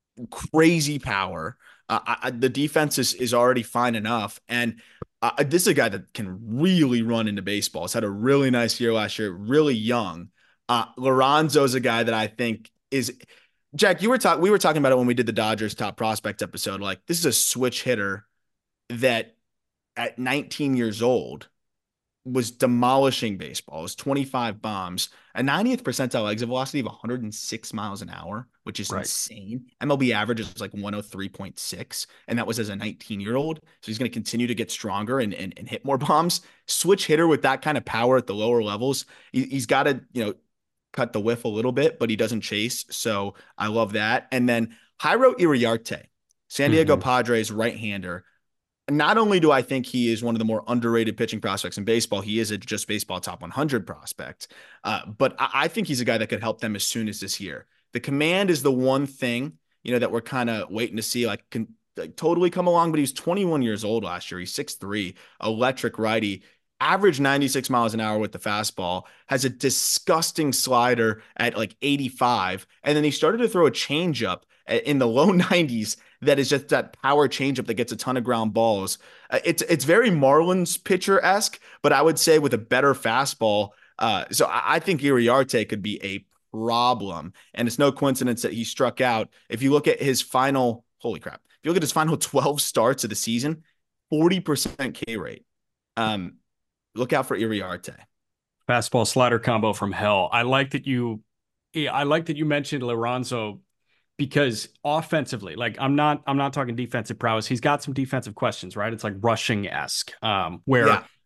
crazy power. Uh, I, the defense is is already fine enough, and uh, this is a guy that can really run into baseball. He's had a really nice year last year, really young. Uh, Lorenzo is a guy that I think is Jack. You were talking. We were talking about it when we did the Dodgers top prospect episode. Like this is a switch hitter that at nineteen years old was demolishing baseball. It was twenty-five bombs, a ninetieth percentile exit velocity of one hundred six miles an hour, which is Right. insane. M L B average is like one oh three point six, and that was as a nineteen-year-old. So he's going to continue to get stronger and, and, and hit more bombs. Switch hitter with that kind of power at the lower levels. He, he's got to, you know, cut the whiff a little bit, but he doesn't chase. So I love that. And then Jairo Iriarte, San Diego Mhm. Padres right-hander. Not only do I think he is one of the more underrated pitching prospects in baseball, he is a just baseball top one hundred prospect. Uh, but I, I think he's a guy that could help them as soon as this year. The command is the one thing, you know, that we're kind of waiting to see, like, can like, totally come along. But he's twenty-one years old last year. He's six three, electric righty, average ninety-six miles an hour with the fastball, has a disgusting slider at like eighty-five. And then he started to throw a changeup in the low nineties that is just that power changeup that gets a ton of ground balls. Uh, it's it's very Marlins pitcher-esque, but I would say with a better fastball. Uh, so I, I think Iriarte could be a problem. And it's no coincidence that he struck out. If you look at his final, holy crap, if you look at his final twelve starts of the season, forty percent K rate. Um, look out for Iriarte. Fastball slider combo from hell. I like that you, yeah, I like that you mentioned Lorenzo because offensively, like I'm not, I'm not talking defensive prowess. He's got some defensive questions, right? It's like Rushing-esque, um, where Yeah.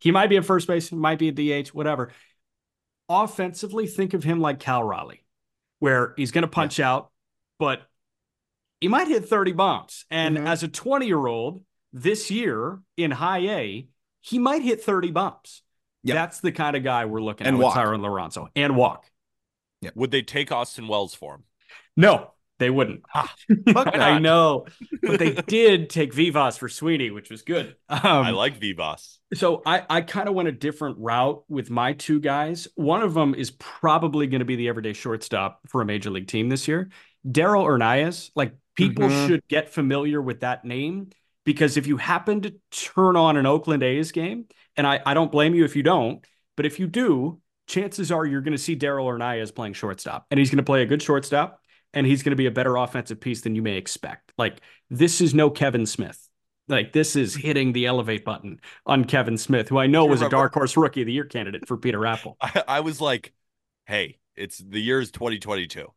He might be at first base, might be at D H, whatever. Offensively, think of him like Cal Raleigh, where he's going to punch yeah. out, but he might hit thirty bombs. And mm-hmm. as a twenty-year-old this year in high A, he might hit thirty bombs. Yep. That's the kind of guy we're looking and at walk. with Tyron Lorenzo. And walk. Yep. Would they take Austin Wells for him? No, they wouldn't. Ah, I know. But they did take Vivas for Sweeney, which was good. Um, I like Vivas. So I, I kind of went a different route with my two guys. One of them is probably going to be the everyday shortstop for a major league team this year. Darell Hernaiz. Like, people mm-hmm. should get familiar with that name, because if you happen to turn on an Oakland A's game, and I, I don't blame you if you don't, but if you do, chances are you're going to see Darell Hernaiz playing shortstop, and he's going to play a good shortstop, and he's going to be a better offensive piece than you may expect. Like, this is no Kevin Smith. Like, this is hitting the elevate button on Kevin Smith, who I know was a dark horse rookie of the year candidate for Peter Apple. I, I was like, hey, it's the year is twenty twenty-two.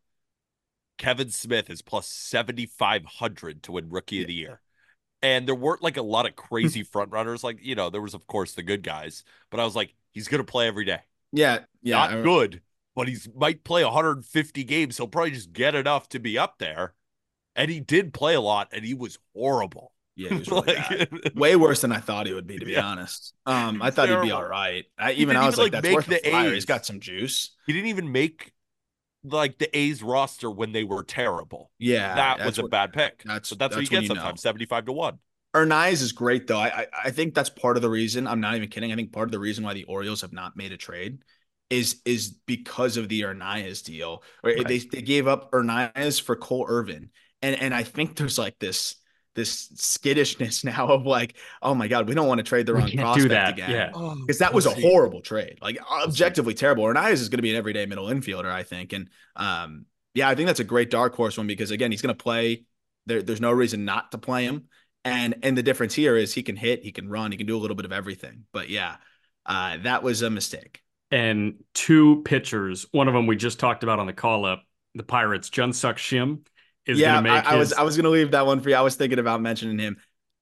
Kevin Smith is plus seventy-five hundred to win rookie of the year. And there weren't like a lot of crazy front runners. Like, you know, there was, of course, the good guys, but I was like, he's going to play every day. Yeah. Yeah. Not I... good, but he's might play one hundred fifty games. He'll probably just get enough to be up there. And he did play a lot, and he was horrible. Yeah, he was really like, bad. Way worse than I thought he would be, to be yeah. honest. Um, I thought terrible. he'd be all right. I, even I was even, like, like, that's worth the flyer. He's got some juice. He didn't even make like the A's roster when they were terrible. Yeah, that was a what, bad pick. That's but that's, that's what you get you sometimes, know. seventy-five to one. Hernaiz is great, though. I, I I think that's part of the reason. I'm not even kidding. I think part of the reason why the Orioles have not made a trade is is because of the Hernaiz deal. Right? Right. They they gave up Hernaiz for Cole Irvin, and and I think there's like this this skittishness now of like, oh my God, we don't want to trade the wrong prospect again. Yeah, because that was a horrible trade, like objectively terrible. Hernaiz is going to be an everyday middle infielder, I think, and um yeah, I think that's a great dark horse one, because again, he's going to play. There, there's no reason not to play him. And and the difference here is he can hit, he can run, he can do a little bit of everything. But yeah, uh, that was a mistake. And two pitchers, one of them we just talked about on the call up, the Pirates, Jun-Suk Shim is yeah, going to make I, I his... was I was going to leave that one for you. I was thinking about mentioning him.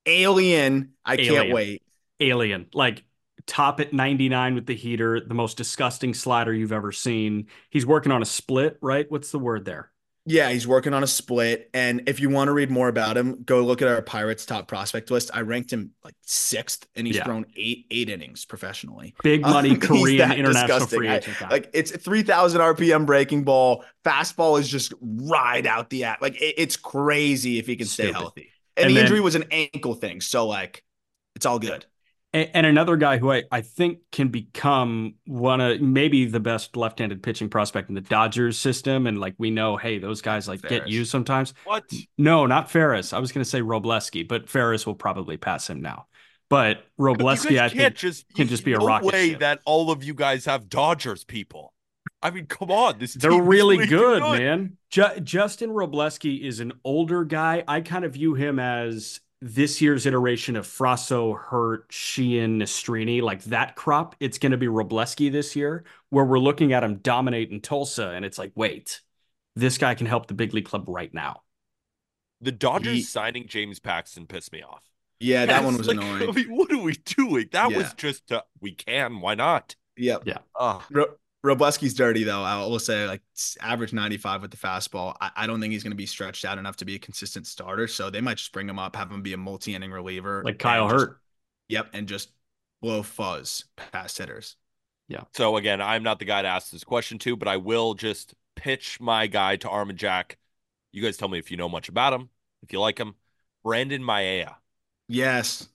Alien, I Alien. can't wait. Alien, like top at ninety-nine with the heater, the most disgusting slider you've ever seen. He's working on a split, right? What's the word there? Yeah, he's working on a split. And if you want to read more about him, go look at our Pirates top prospect list. I ranked him like sixth, and he's yeah. thrown eight eight innings professionally. Big money uh, Korean international disgusting. free agent guy. I, like, it's three thousand R P M breaking ball. Fastball is just right out the at. Like, it, it's crazy if he can stay Stupid. healthy. And, and the then, injury was an ankle thing. So, like, it's all good. And, and another guy who I, I think can become one of maybe the best left-handed pitching prospect in the Dodgers system. And like, we know, hey, those guys like Ferris. get used sometimes. What? No, not Ferris. I was going to say Robleski, but Ferris will probably pass him now. But Robleski, I think, just, can just be a no rocket way ship. That all of you guys have Dodgers people. I mean, come on. This They're really, really good, good, man. Ju- Justin Robleski is an older guy. I kind of view him as this year's iteration of Frasso, Hurt, Sheehan, Nastrini, like that crop. It's going to be Robleski this year, where we're looking at him dominate in Tulsa, and it's like, wait, this guy can help the big league club right now. The Dodgers he, signing James Paxton pissed me off. Yeah, that That's one was like, annoying. I mean, what are we doing? That yeah. was just, uh, we can, why not? Yep. Yeah. Oh. Ro- Robleski's dirty, though. I will say, like, average ninety-five with the fastball. I, I don't think he's going to be stretched out enough to be a consistent starter. So they might just bring him up, have him be a multi-inning reliever. Like Kyle just, Hurt. Yep, and just blow fuzz past hitters. Yeah. So, again, I'm not the guy to ask this question to, but I will just pitch my guy to Arm and Jack. You guys tell me if you know much about him, if you like him. Brandon Maea. Yes.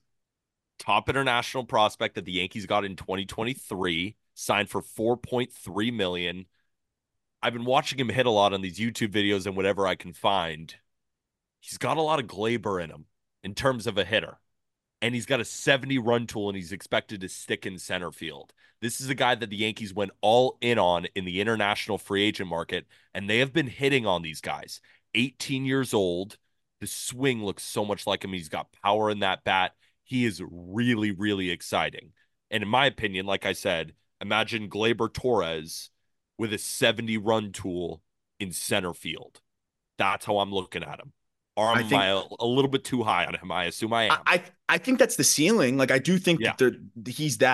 Top international prospect that the Yankees got in twenty twenty-three. Signed for four point three million dollars. I've been watching him hit a lot on these YouTube videos and whatever I can find. He's got a lot of Glaber in him in terms of a hitter. And he's got a seventy run tool, and he's expected to stick in center field. This is a guy that the Yankees went all in on in the international free agent market, and they have been hitting on these guys. eighteen years old. The swing looks so much like him. He's got power in that bat. He is really, really exciting. And in my opinion, like I said, imagine Gleyber Torres with a seventy run tool in center field. That's how I'm looking at him. Or am I, think, I a, a little bit too high on him? I assume I am. I I think that's the ceiling. Like, I do think yeah. that he's that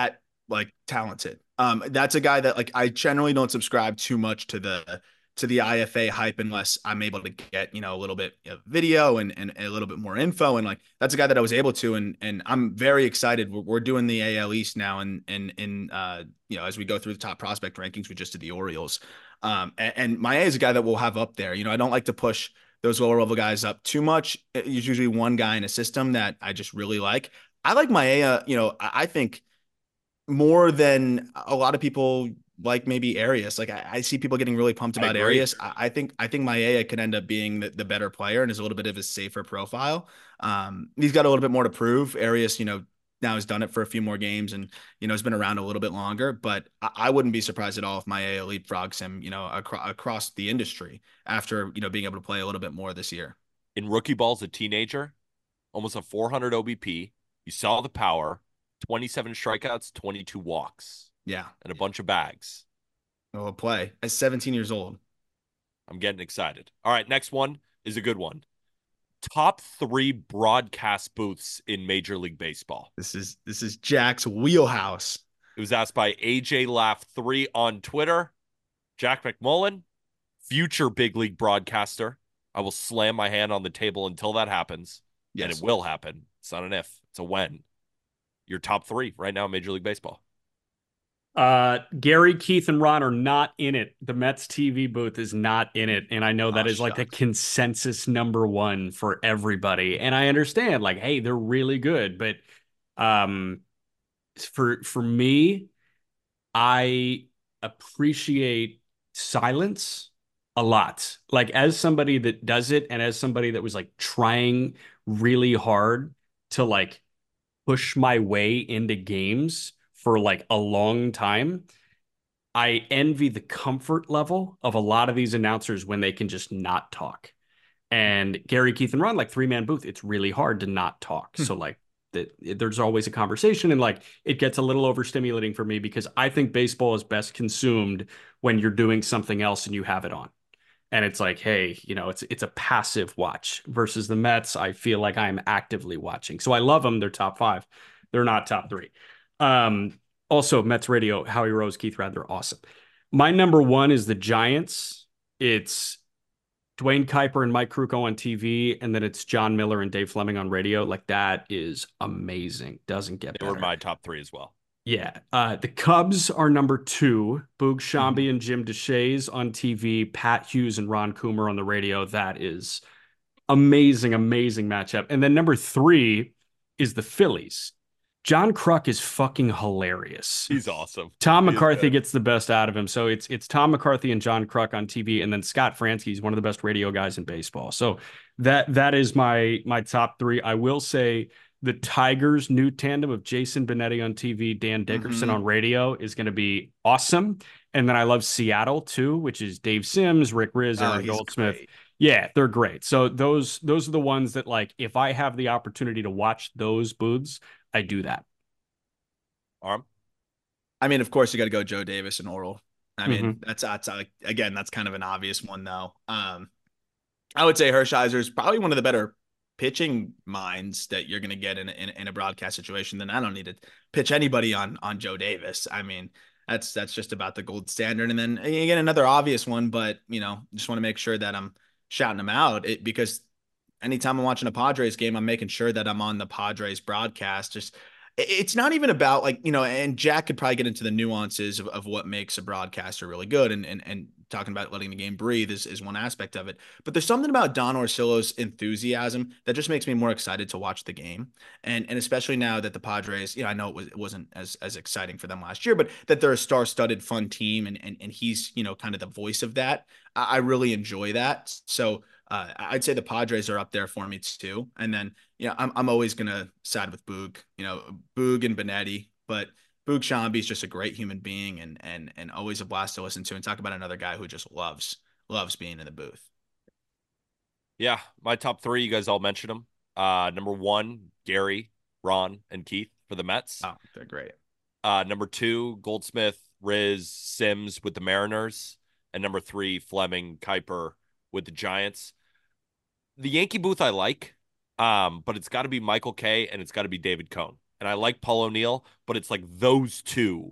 like talented. Um, that's a guy that like I generally don't subscribe too much to the to the I F A hype unless I'm able to get, you know, a little bit of video and, and a little bit more info. And like, that's a guy that I was able to, and, and I'm very excited. We're, we're doing the A L East now. And, and, and, uh, you know, as we go through the top prospect rankings, we just did the Orioles. Um, and, and Maeda is a guy that we'll have up there. You know, I don't like to push those lower level guys up too much. It's usually one guy in a system that I just really like. I like Maeda, you know, I, I think more than a lot of people like maybe Arias. Like I, I see people getting really pumped about Arias. I, I think I think Maeda could end up being the, the better player and is a little bit of a safer profile. Um, he's got a little bit more to prove. Arias, you know, now has done it for a few more games and, you know, has been around a little bit longer, but I, I wouldn't be surprised at all if Maeda leapfrogs him, you know, acro- across the industry after, you know, being able to play a little bit more this year. In rookie ball as a teenager, almost a four hundred O B P. You saw the power, twenty-seven strikeouts, twenty-two walks. Yeah. And a bunch of bags. Oh, play at seventeen years old. I'm getting excited. All right, next one is a good one. Top three broadcast booths in Major League Baseball. This is this is Jack's wheelhouse. It was asked by A J Laugh three on Twitter. Jack McMullen, future big league broadcaster. I will slam my hand on the table until that happens. Yes. And it will happen. It's not an if, it's a when. Your top three right now in Major League Baseball. Uh, Gary, Keith, and Ron are not in it. The Mets T V booth is not in it. And I know that oh, is like the consensus number one for everybody. And I understand, like, hey, they're really good. But um, for for me, I appreciate silence a lot. Like, as somebody that does it and as somebody that was like trying really hard to like push my way into games for like a long time, I envy the comfort level of a lot of these announcers when they can just not talk. And Gary, Keith, and Ron, like three-man booth, it's really hard to not talk. So like the, there's always a conversation, and like it gets a little overstimulating for me because I think baseball is best consumed when you're doing something else and you have it on. And it's like, hey, you know, it's it's a passive watch versus the Mets. I feel like I'm actively watching. So I love them. They're top five. They're not top three. Um, also, Mets radio, Howie Rose, Keith Radler, awesome. My number one is the Giants. It's Dwayne Kuiper and Mike Krukow on T V, and then it's John Miller and Dave Fleming on radio. Like, that is amazing. Doesn't get they better. They were my top three as well. Yeah. Uh, the Cubs are number two. Boog Sciambi Mm-hmm. and Jim Deshaies on T V. Pat Hughes and Ron Coomer on the radio. That is amazing, amazing matchup. And then number three is the Phillies. John Kruk is fucking hilarious. He's awesome. Tom He McCarthy gets the best out of him. So it's it's Tom McCarthy and John Kruk on T V, and then Scott Fransky is one of the best radio guys in baseball. So that that is my my top three. I will say the Tigers' new tandem of Jason Benetti on T V, Dan Dickerson Mhm. on radio is going to be awesome. And then I love Seattle too, which is Dave Sims, Rick Riz, Oh, Aaron he's Goldsmith. great. Yeah, they're great. So those those are the ones that, like, if I have the opportunity to watch those booths, I do that. Arm. I mean, of course, you got to go Joe Davis and Oral. I mean, Mhm. that's that's like, again, that's kind of an obvious one though. Um, I would say Hershiser is probably one of the better pitching minds that you're going to get in, in in a broadcast situation. Then I don't need to pitch anybody on on Joe Davis. I mean, that's that's just about the gold standard. And then again, another obvious one, but you know, just want to make sure that I'm shouting him out it, because anytime I'm watching a Padres game, I'm making sure that I'm on the Padres broadcast. Just it's not even about, like, you know, and Jack could probably get into the nuances of, of what makes a broadcaster really good. And, and, and talking about letting the game breathe is, is one aspect of it. But there's something about Don Orsillo's enthusiasm that just makes me more excited to watch the game. And, and especially now that the Padres, you know, I know it, was, it wasn't as, as exciting for them last year, but that they're a star-studded, fun team. And, and, and he's, you know, kind of the voice of that. I, I really enjoy that. So uh, I'd say the Padres are up there for me too. And then, you know, I'm I'm always gonna side with Boog, you know, Boog and Benetti, but Boog Sciambi is just a great human being and and and always a blast to listen to, and talk about another guy who just loves loves being in the booth. Yeah, my top three, you guys all mentioned them. Uh, number one, Gary, Ron, and Keith for the Mets. Oh, they're great. Uh, number two, Goldsmith, Riz, Sims with the Mariners, and number three, Fleming, Kuiper with the Giants. The Yankee booth I like. Um, but it's got to be Michael Kay and it's got to be David Cohn. and I like Paul O'Neill, but it's like those two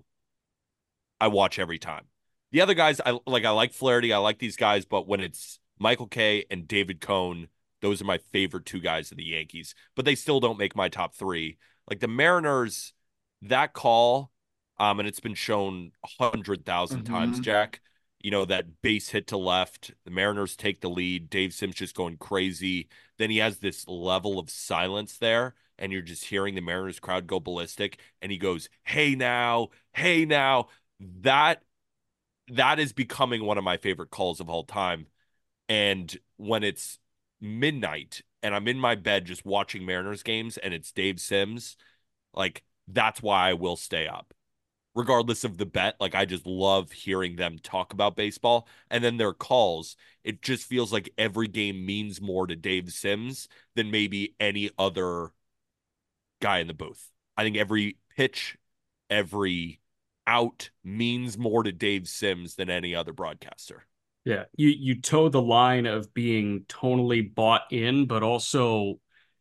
I watch every time. The other guys, I like. I like Flaherty. I like these guys, but when it's Michael Kay and David Cone, those are my favorite two guys of the Yankees. But they still don't make my top three. Like the Mariners, that call, um, and it's been shown a hundred thousand Mm-hmm. times, Jack. You know, that base hit to left. The Mariners take the lead. Dave Sims just going crazy. Then he has this level of silence there, and you're just hearing the Mariners crowd go ballistic. And he goes, "Hey now, hey now." That that is becoming one of my favorite calls of all time. And when it's midnight and I'm in my bed just watching Mariners games and it's Dave Sims, like that's why I will stay up. Regardless of the bet, like I just love hearing them talk about baseball. And then their calls, it just feels like every game means more to Dave Sims than maybe any other guy in the booth. I think every pitch, every out means more to Dave Sims than any other broadcaster. Yeah, you you toe the line of being tonally bought in, but also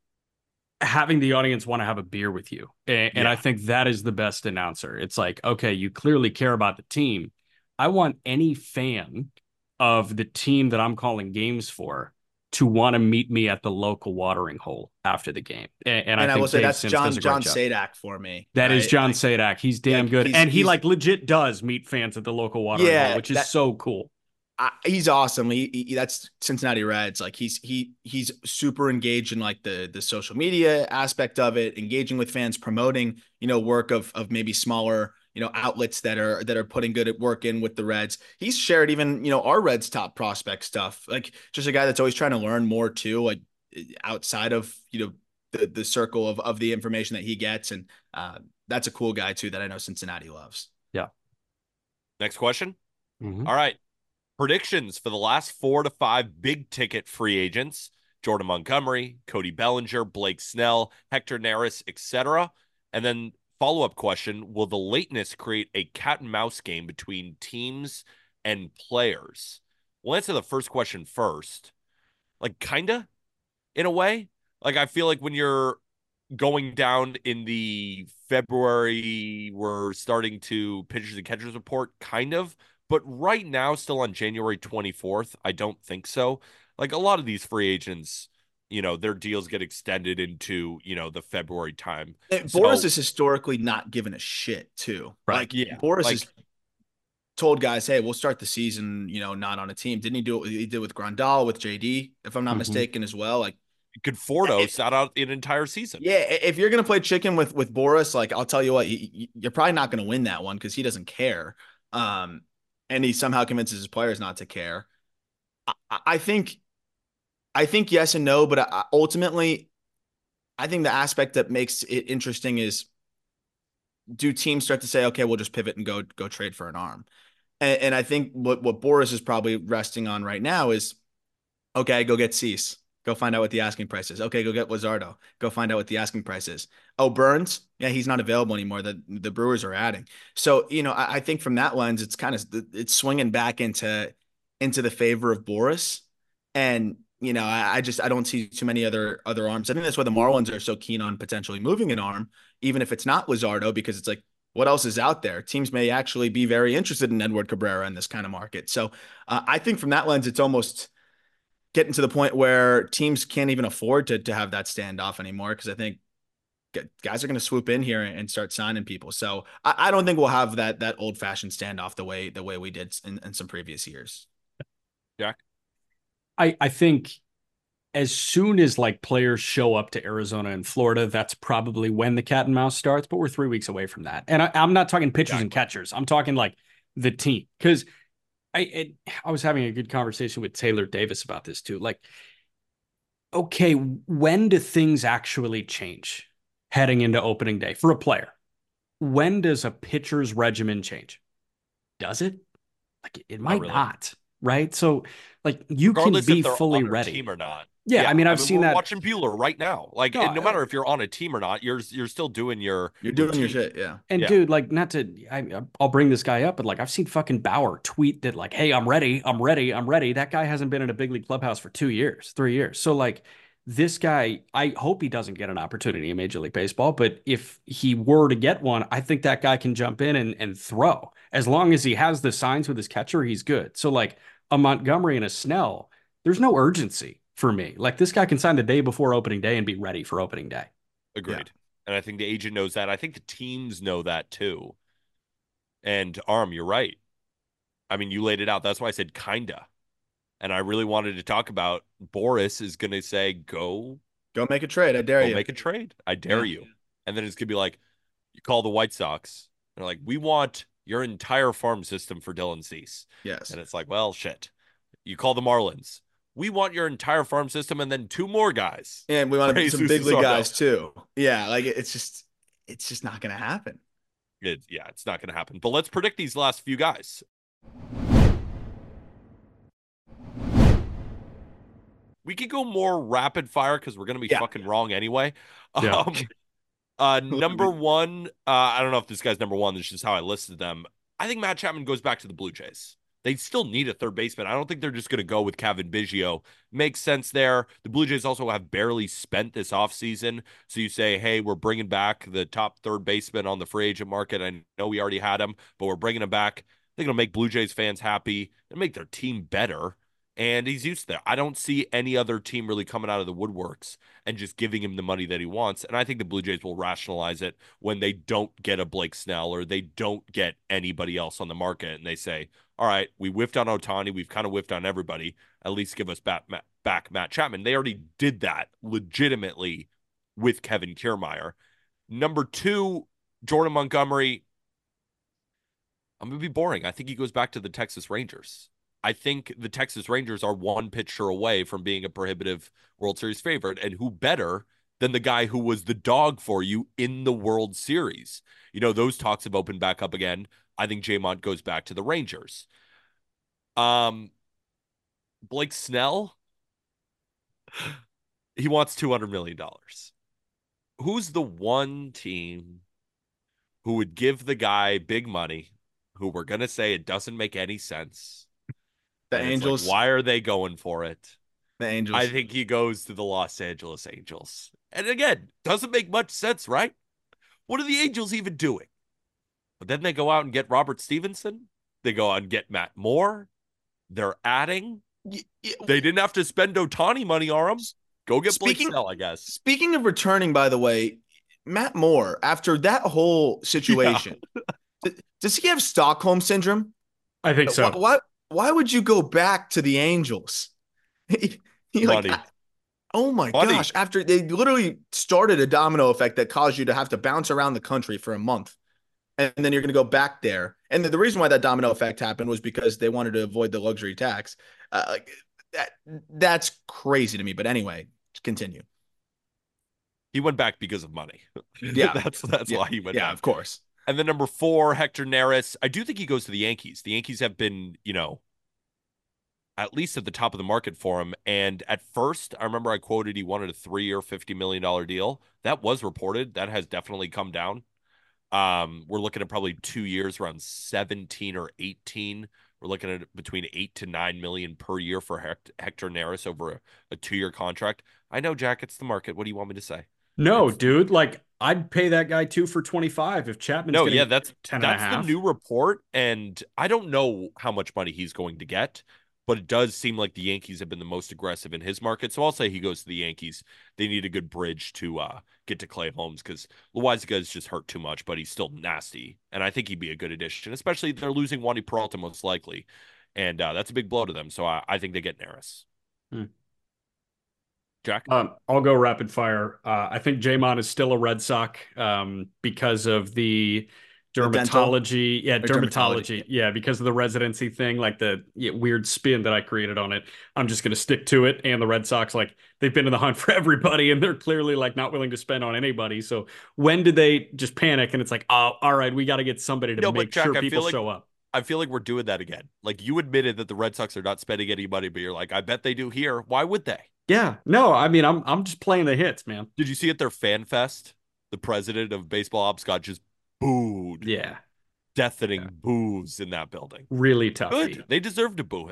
having the audience want to have a beer with you. And, and Yeah. I think that is the best announcer. It's like, okay, you clearly care about the team. I want any fan of the team that I'm calling games for to want to meet me at the local watering hole after the game. And, and, And I, I, think will say Dave that's Sims John does a great John job. Sadak for me. That is right? John Like, Sadak. He's damn yeah, good. he's- And he he's- like legit does meet fans at the local watering Yeah, hole, which is that- so cool. I, he's awesome. He, he that's Cincinnati Reds. Like he's he he's super engaged in like the the social media aspect of it, engaging with fans, promoting you know work of of maybe smaller you know outlets that are that are putting good at work in with the Reds. He's shared even you know our Reds top prospect stuff. Like just a guy that's always trying to learn more too, like outside of you know the the circle of of the information that he gets, and uh, that's a cool guy too that I know Cincinnati loves. Yeah. Next question. Mm-hmm. All right. Predictions for the last four to five big ticket free agents: Jordan Montgomery, Cody Bellinger, Blake Snell, Hector Neris, et cetera. And then follow-up question: will the lateness create a cat and mouse game between teams and players? We'll answer the first question first. Like, kinda, in a way. Like, I feel like when you're going down in the February, we're starting to pitchers and catchers report, kind of. But right now, still on January twenty-fourth, I don't think so. Like a lot of these free agents, you know, their deals get extended into, you know, the February time. And So- Boris is historically not given a shit too. Right. Like Yeah. Boris Like- has told guys, "Hey, we'll start the season, you know, not on a team." Didn't he do what he did with Grandal, with J D, if I'm not Mhm. mistaken, as well? Like, Conforto It- sat out an entire season. yeah, i- if you're gonna play chicken with with Boris, like I'll tell you what, you, you- you're probably not gonna win that one because he doesn't care. Um, and he somehow convinces his players not to care. I, I- I think, I think yes and no, but I, ultimately, I think the aspect that makes it interesting is, do teams start to say, okay, we'll just pivot and go go trade for an arm? And, and I think what what Boris is probably resting on right now is, okay, go get Cease. Go find out what the asking price is. Okay, go get Luzardo. Go find out what the asking price is. Oh, Burns? Yeah, he's not available anymore. The the Brewers are adding. So, you know, I, I think from that lens, it's kind of it's swinging back into into the favor of Boris. And, you know, I, I just I don't see too many other other arms. I think that's why the Marlins are so keen on potentially moving an arm, even if it's not Luzardo, because it's like, what else is out there? Teams may actually be very interested in Edward Cabrera in this kind of market. So uh, I think from that lens, it's almost getting to the point where teams can't even afford to, to have that standoff anymore, because I think guys are going to swoop in here and start signing people. So I, I don't think we'll have that that old fashioned standoff the way the way we did in, in some previous years. Jack? I, I think as soon as like players show up to Arizona and Florida, that's probably when the cat and mouse starts, but we're three weeks away from that. And I, I'm not talking pitchers Exactly. and catchers. I'm talking like the team. Cause I, it, I was having a good conversation with Taylor Davis about this too. Like, okay, when do things actually change heading into opening day for a player? When does a pitcher's regimen change? Does it? Like it might really. not, right? So like you Regardless can be if they're fully on their ready. team or not. Yeah, I mean, I've seen we're that. watching Bueller right now. Like, No, and no I- matter if you're on a team or not, you're you're still doing your You're doing your routine. shit, yeah. And Yeah. dude, like, not to, I, I'll bring this guy up, but like, I've seen fucking Bauer tweet that, like, hey, I'm ready, I'm ready, I'm ready. That guy hasn't been in a big league clubhouse for two years, three years. So, like, this guy, I hope he doesn't get an opportunity in Major League Baseball, but if he were to get one, I think that guy can jump in and, and throw. As long as he has the signs with his catcher, he's good. So like a Montgomery and a Snell, there's no urgency for me. Like this guy can sign the day before opening day and be ready for opening day. Agreed. Yeah. And I think the agent knows that. I think the teams know that too. And Arm, you're right. I mean, you laid it out. That's why I said kinda. And I really wanted to talk about Boris is going to say, go, Go make a trade. I dare go you. make a trade. I dare Yeah. you. And then it's going to be like, you call the White Sox. They're like, we want your entire farm system for Dylan Cease. Yes. And it's like, well, shit. You call the Marlins. We want your entire farm system and then two more guys. And we want to be some Jesus big league Arno. guys too. Yeah, like it's just it's just not gonna happen. It, yeah, it's not going to happen. But let's predict these last few guys. We could go more rapid fire because we're going to be Yeah. fucking wrong anyway. Yeah. Um, uh, number one, uh, I don't know if this guy's number one. This is just how I listed them. I think Matt Chapman goes back to the Blue Jays. They still need a third baseman. I don't think they're just going to go with Kevin Biggio. Makes sense there. The Blue Jays also have barely spent this offseason. So you say, hey, we're bringing back the top third baseman on the free agent market. I know we already had him, but we're bringing him back. I think it'll make Blue Jays fans happy and make their team better. And he's used to that. I don't see any other team really coming out of the woodworks and just giving him the money that he wants. And I think the Blue Jays will rationalize it when they don't get a Blake Snell or they don't get anybody else on the market. And they say, all right, we whiffed on Ohtani. We've kind of whiffed on everybody. At least give us back, back Matt Chapman. They already did that legitimately with Kevin Kiermaier. Number two, Jordan Montgomery. I'm going to be boring. I think he goes back to the Texas Rangers. I think the Texas Rangers are one pitcher away from being a prohibitive World Series favorite. And who better than the guy who was the dog for you in the World Series? You know, those talks have opened back up again. I think J-Mont goes back to the Rangers. Um, Blake Snell, he wants two hundred million dollars. Who's the one team who would give the guy big money, who we're going to say it doesn't make any sense? The And it's like, Angels. why are they going for it? The Angels. I think he goes to the Los Angeles Angels. And again, doesn't make much sense, right? What are the Angels even doing? But then they go out and get Robert Stevenson. They go out and get Matt Moore. They're adding. Y- y- They didn't have to spend Ohtani money on him. Go get Blake Speaking- Snell, I guess. Speaking of returning, by the way, Matt Moore, after that whole situation, th- does he have Stockholm syndrome? I think so. Why, why, why would you go back to the Angels? He, he like, Money. oh my Money. gosh, after they literally started a domino effect that caused you to have to bounce around the country for a month. And then you're going to go back there. And the, the reason why that domino effect happened was because they wanted to avoid the luxury tax. Uh, like that, that's crazy to me. But anyway, continue. He went back because of money. Yeah. that's that's Yeah. why he went Yeah, back. of course. And then number four, Hector Neris. I do think he goes to the Yankees. The Yankees have been, you know, at least at the top of the market for him. And at first, I remember I quoted he wanted a three-year, fifty million dollars deal. That was reported. That has definitely come down. Um, we're looking at probably two years, around seventeen or eighteen. We're looking at between eight to nine million per year for Hect- Hector Neris over a, a two-year contract. I know, Jack, it's the market. What do you want me to say? No, It's- dude. Like I'd pay that guy two for twenty-five if Chapman's No, getting yeah, that's ten and a that's the half. new report, and I don't know how much money he's going to get, but it does seem like the Yankees have been the most aggressive in his market. So I'll say he goes to the Yankees. They need a good bridge to uh, get to Clay Holmes because Loaizaga is just hurt too much, but he's still nasty, and I think he'd be a good addition. Especially they're losing Wandy Peralta most likely, and uh, that's a big blow to them. So I, I think they get Neris. Hmm. Jack, Um, I'll go rapid fire. Uh, I think J-Mon is still a Red Sox um, because of the The dental? dermatology. Yeah, Or dermatology. dermatology. Yeah, because of the residency thing, like the yeah, weird spin that I created on it. I'm just going to stick to it. And the Red Sox, like they've been in the hunt for everybody, and they're clearly like not willing to spend on anybody. So when did they just panic? And it's like, oh, all right, we got to get somebody to No, but make Jack, sure I people feel like- show up. I feel like we're doing that again. Like you admitted that the Red Sox are not spending any money, but you're like, I bet they do here. Why would they? Yeah, no, I mean, I'm I'm just playing the hits, man. Did you see at their fan fest? The president of baseball ops got just booed. Yeah, Deafening Yeah. boos in that building. really tough. Good. They deserve to boo him.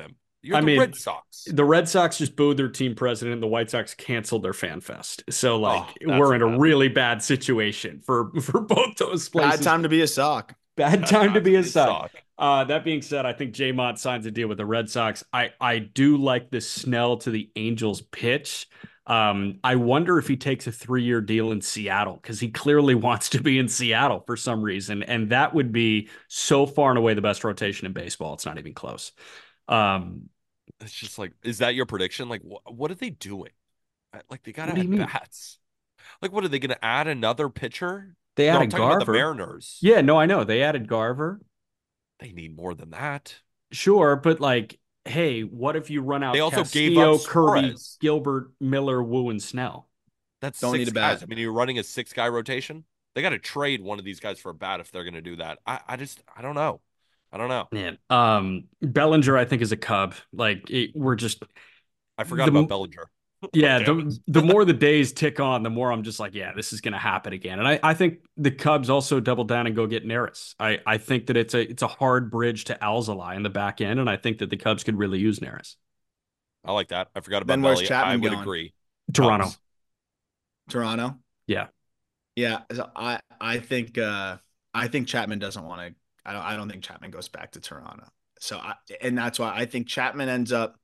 You're I the mean, Red Sox. the Red Sox just booed their team president. The White Sox canceled their fan fest. So like Oh, that's we're in a bad. really bad situation for for both those places. Bad time to be a sock. Bad Bad time to be a sock. Sox. Uh, that being said, I think J-Mont signs a deal with the Red Sox. I I do like the Snell to the Angels pitch. Um, I wonder if he takes a three-year deal in Seattle because he clearly wants to be in Seattle for some reason, and that would be so far and away the best rotation in baseball. It's not even close. Um, It's just like, is that your prediction? Like, wh- what are they doing? Uh, Like, they gotta What do you add mean? bats. Like, what are they gonna add another pitcher? they No, I'm added talking about the Garver. Mariners. Yeah, no, I know they added Garver. They need more than that. Sure, but like, hey, what if you run out They also gave Castillo, up Kirby, Suarez. Gilbert, Miller, Wu, and Snell? That's Don't six need a guys. bat. I mean, you're running a six guy rotation. They got to trade one of these guys for a bat if they're going to do that. I, I just, I don't know. I don't know. Man, um, Bellinger, I think, is a Cub. Like, it, we're just I forgot the about Bellinger. yeah. Damn The it. the more the days tick on, the more I'm just like, yeah, this is going to happen again. And I, I think the Cubs also double down and go get Neris. I, I think that it's a it's a hard bridge to Alzolay in the back end, and I think that the Cubs could really use Neris. I like that. I forgot about Then where's Belly. Chapman I would going? agree. Toronto, Cubs. Toronto. yeah. Yeah, so I I think uh I think Chapman doesn't want to. I don't I don't think Chapman goes back to Toronto. So I and that's why I think Chapman ends up.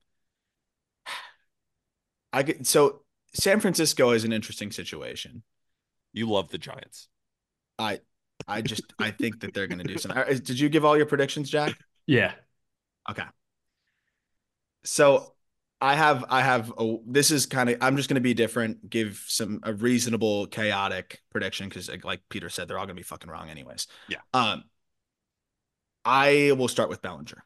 I get so San Francisco is an interesting situation. You love the Giants. I I just I think that they're going to do something. Uh, Did you give all your predictions, Jack? Yeah. Okay. So I have I have a, this is kind of I'm just going to be different, give some a reasonable chaotic prediction because like, like Peter said they're all going to be fucking wrong anyways. Yeah. Um I will start with Bellinger.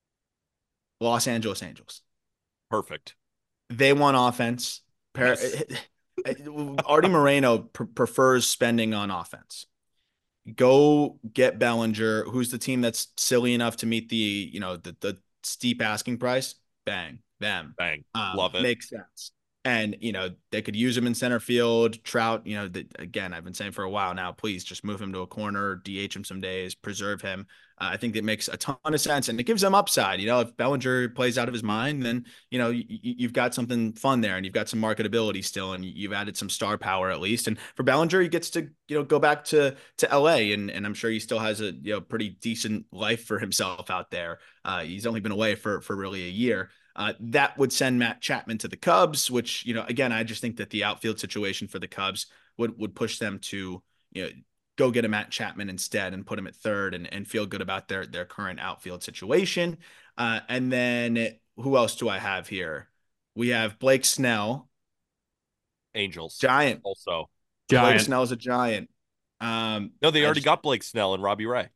Los Angeles Angels. Perfect. They want offense. Par- Yes. Artie Moreno pr- prefers spending on offense. Go get Bellinger, who's the team that's silly enough to meet the, you know, the the steep asking price. Bang, them. Bang. Um, Love it. Makes sense. And, you know, they could use him in center field. Trout, you know, the, again, I've been saying for a while now, please just move him to a corner, D H him some days, preserve him. Uh, I think that makes a ton of sense and it gives them upside. You know, if Bellinger plays out of his mind, then, you know, you, you've got something fun there and you've got some marketability still and you've added some star power at least. And for Bellinger, he gets to, you know, go back to, to L A and, and I'm sure he still has a, you know, pretty decent life for himself out there. Uh, he's only been away for, for really a year. Uh, that would send Matt Chapman to the Cubs, which, you know, again, I just think that the outfield situation for the Cubs would, would push them to, you know, go get a Matt Chapman instead and put him at third and, and feel good about their, their current outfield situation. Uh, and then who else do I have here? We have Blake Snell. Angels. Giant. Also. Blake Giant. Snell's a Giant. Um, No, they I already just- got Blake Snell and Robbie Ray.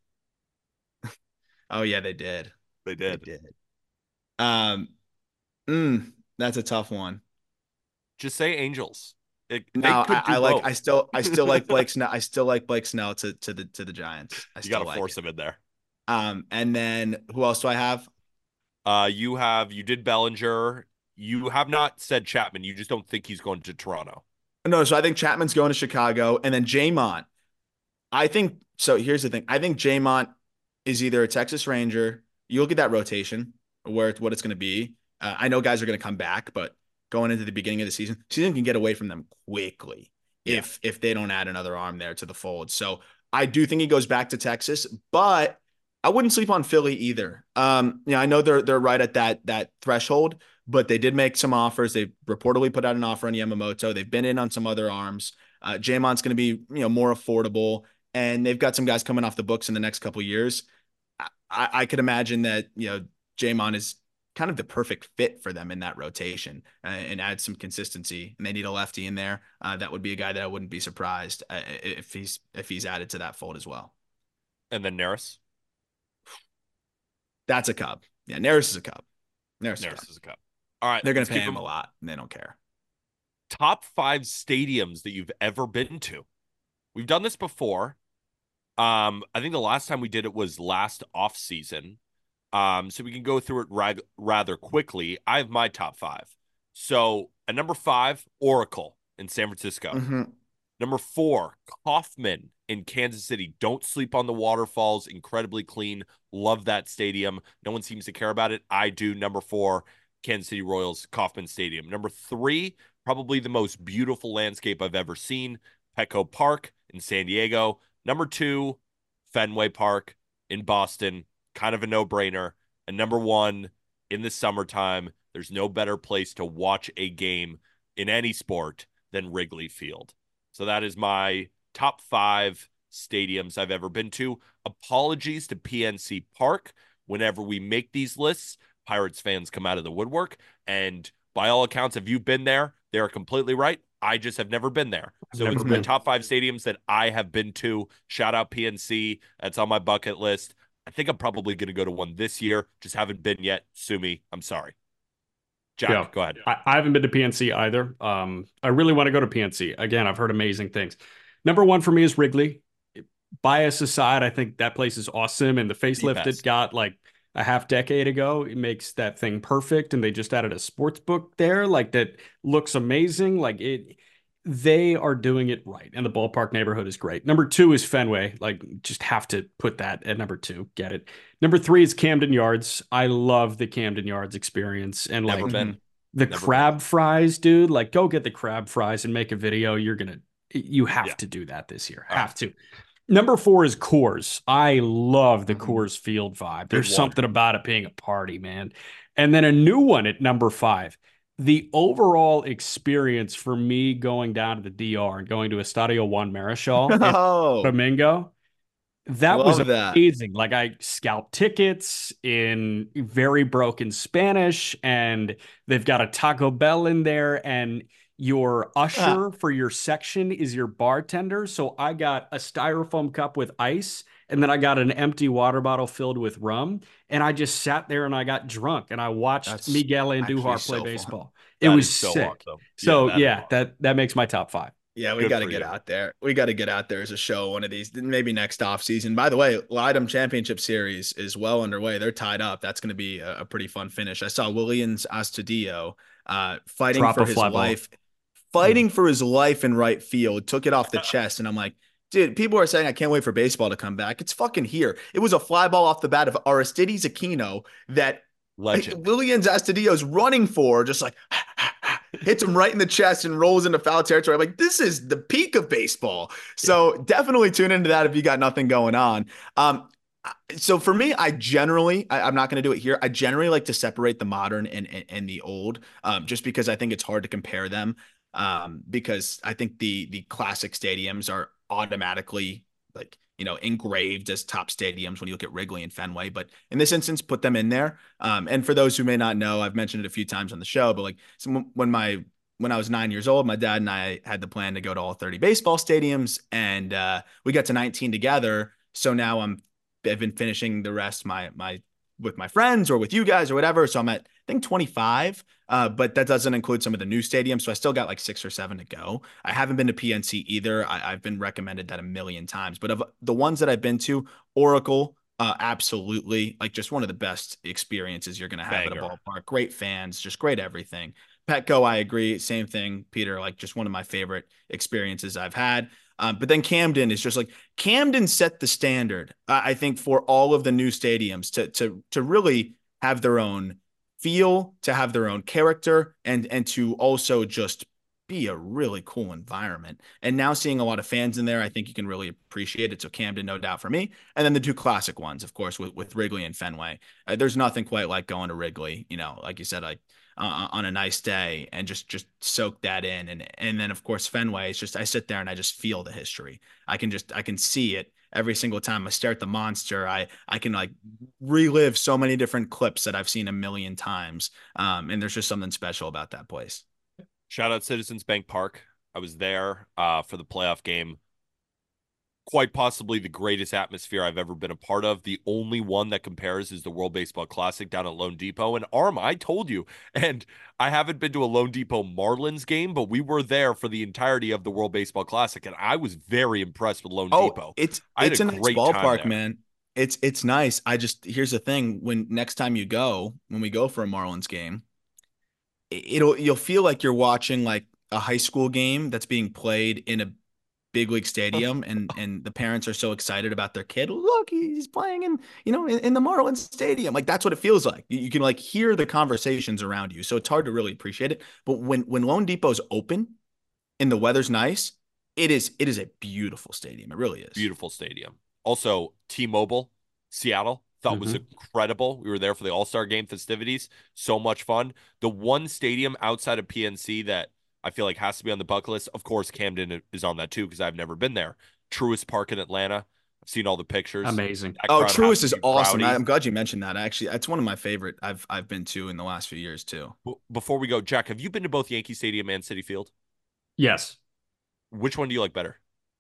Oh, yeah, they did. They They did. did. Um, mm, that's a tough one. Just say Angels. It, No, they could I, do I like. both. I still. I still like Blake Snell. I still like Blake Snell to to the to the Giants. I You still got to like force it. him in there. Um, and then who else do I have? Uh, you have you did Bellinger. You have not said Chapman. You just don't think he's going to Toronto. No, so I think Chapman's going to Chicago, and then Jaymont. I think so. Here's the thing. I think Jaymont is either a Texas Ranger. You look at that rotation, where what it's going to be. Uh, I know guys are going to come back, but going into the beginning of the season, season can get away from them quickly Yeah. if if they don't add another arm there to the fold. So I do think he goes back to Texas, but I wouldn't sleep on Philly either. Um, you know, I know they're they're right at that that threshold, but they did make some offers. They reportedly put out an offer on Yamamoto. They've been in on some other arms. Uh, Jaymont's going to be, you know, more affordable, and they've got some guys coming off the books in the next couple of years. I, I could imagine that, you know, Jaymont is kind of the perfect fit for them in that rotation uh, and add some consistency. And they need a lefty in there. Uh, that would be a guy that I wouldn't be surprised uh, if he's if he's added to that fold as well. And then Neris. That's a Cub. Yeah, Neris is a Cub. Neris, is a Cub. Neris is a cup. All right. They're going let's to pay keep him him- a lot, and they don't care. Top five stadiums that you've ever been to. We've done this before. Um, I think the last time we did it was last off season. Um, so we can go through it rag- rather quickly. I have my top five. So at number five, Oracle in San Francisco. Mm-hmm. Number four, Kauffman in Kansas City. Don't sleep on the waterfalls. Incredibly clean. Love that stadium. No one seems to care about it. I do. Number four, Kansas City Royals, Kauffman Stadium. Number three, probably the most beautiful landscape I've ever seen, Petco Park in San Diego. Number two, Fenway Park in Boston. Kind of a no-brainer. And number one, in the summertime, there's no better place to watch a game in any sport than Wrigley Field. So that is my top five stadiums I've ever been to. Apologies to P N C Park. Whenever we make these lists, Pirates fans come out of the woodwork. And by all accounts, if you've been there, they're completely right. I just have never been there. So Never it's been. the top five stadiums that I have been to. Shout out P N C. That's on my bucket list. I think I'm probably going to go to one this year. Just haven't been yet. Sue me. I'm sorry. Jack, Yeah. go ahead. I, I haven't been to P N C either. Um, I really want to go to P N C. Again, I've heard amazing things. Number one for me is Wrigley. Bias aside, I think that place is awesome. And the facelift it got like a half decade ago, it makes that thing perfect. And they just added a sports book there, like that looks amazing. Like it, they are doing it right. And the ballpark neighborhood is great. Number two is Fenway. Like, just have to put that at number two. Get it. Number three is Camden Yards. I love the Camden Yards experience. And Never like been. the Never crab been. fries, dude. Like, go get the crab fries and make a video. You're gonna, you have Yeah. to do that this year. All have right. to. Number four is Coors. I love the Mhm. Coors Field vibe. There's one. something about it being a party, man. And then a new one at number five. The overall experience for me going down to the D R and going to Estadio Juan Marichal in Oh, Domingo, that was love that. amazing. Like, I scalped tickets in very broken Spanish, and they've got a Taco Bell in there, and your usher for your section is your bartender. So I got a styrofoam cup with ice, and then I got an empty water bottle filled with rum, and I just sat there and I got drunk, and I watched That's Miguel actually Andujar play so fun. baseball. It That was is so sick. awesome. So that is yeah, awesome. that that makes my top five. Yeah, we Good got to for get you. out there. We got to get out there as a show one of these, maybe next off season. By the way, Lidom Championship Series is well underway. They're tied up. That's going to be a, a pretty fun finish. I saw Williams Astudillo uh, fighting Drop for a his fly ball. life, fighting for his life in right field, took it off the chest. And I'm like, dude, people are saying I can't wait for baseball to come back. It's fucking here. It was a fly ball off the bat of Aristides Aquino that Legend. Williams Astudillo's running for, just like hits him right in the chest and rolls into foul territory. I'm like, this is the peak of baseball. So definitely tune into that if you got nothing going on. Um, so for me, I generally, I, I'm not going to do it here. I generally like to separate the modern and, and, and the old, um, just because I think it's hard to compare them. Um, because I think the the classic stadiums are automatically like, you know, engraved as top stadiums when you look at Wrigley and Fenway. But in this instance, put them in there. Um, and for those who may not know, I've mentioned it a few times on the show, but like so when my when I was nine years old, my dad and I had the plan to go to all thirty baseball stadiums, and uh, we got to nineteen together. So now I'm I've been finishing the rest my my with my friends or with you guys or whatever. So I'm at I think twenty-five, uh, but that doesn't include some of the new stadiums. So I still got like six or seven to go. I haven't been to P N C either. I, I've been recommended that a million times. But of the ones that I've been to, Oracle, uh, absolutely, like just one of the best experiences you're going to have Banger. at a ballpark. Great fans, just great everything. Petco, I agree. Same thing, Peter. Like just one of my favorite experiences I've had. Um, but then Camden is just like Camden set the standard, uh, I think, for all of the new stadiums to to to really have their own feel, to have their own character, and and to also just be a really cool environment. And now seeing a lot of fans in there, I think you can really appreciate it. So Camden, no doubt for me. And then the two classic ones, of course, with, with Wrigley and Fenway. Uh, there's nothing quite like going to Wrigley, you know, like you said, like uh, on a nice day and just just soak that in. And and then of course Fenway, it's just I sit there and I just feel the history. I can just I can see it every single time I stare at the monster. I I can like relive so many different clips that I've seen a million times. Um, and there's just something special about that place. Shout out Citizens Bank Park. I was there uh, for the playoff game. Quite possibly the greatest atmosphere I've ever been a part of. The only one that compares is the World Baseball Classic down at Lone Depot. And Arm, I told you, and I haven't been to a Lone Depot Marlins game, but we were there for the entirety of the World Baseball Classic, and I was very impressed with Lone Oh, Depot. it's I had it's a a nice great time ballpark, there. man. It's it's nice. I just here's the thing: when next time you go, when we go for a Marlins game, it- it'll you'll feel like you're watching like a high school game that's being played in a big league stadium, and and the parents are so excited about their kid. Look, he's playing in, you know, in, in the Marlins Stadium. Like that's what it feels like. You, you can like hear the conversations around you. So it's hard to really appreciate it. But when when Lone Depot's open and the weather's nice, it is it is a beautiful stadium. It really is. Beautiful stadium. Also, T-Mobile, Seattle, thought mm-hmm. was incredible. We were there for the All-Star Game festivities. So much fun. The one stadium outside of P N C that I feel like has to be on the bucket list. Of course, Camden is on that too because I've never been there. Truist Park in Atlanta. I've seen all the pictures. Amazing. Oh, Truist is awesome. I'm glad you mentioned that. Actually, it's one of my favorite I've I've been to in the last few years too. Before we go, Jack, have you been to both Yankee Stadium and Citi Field? Yes. Which one do you like better?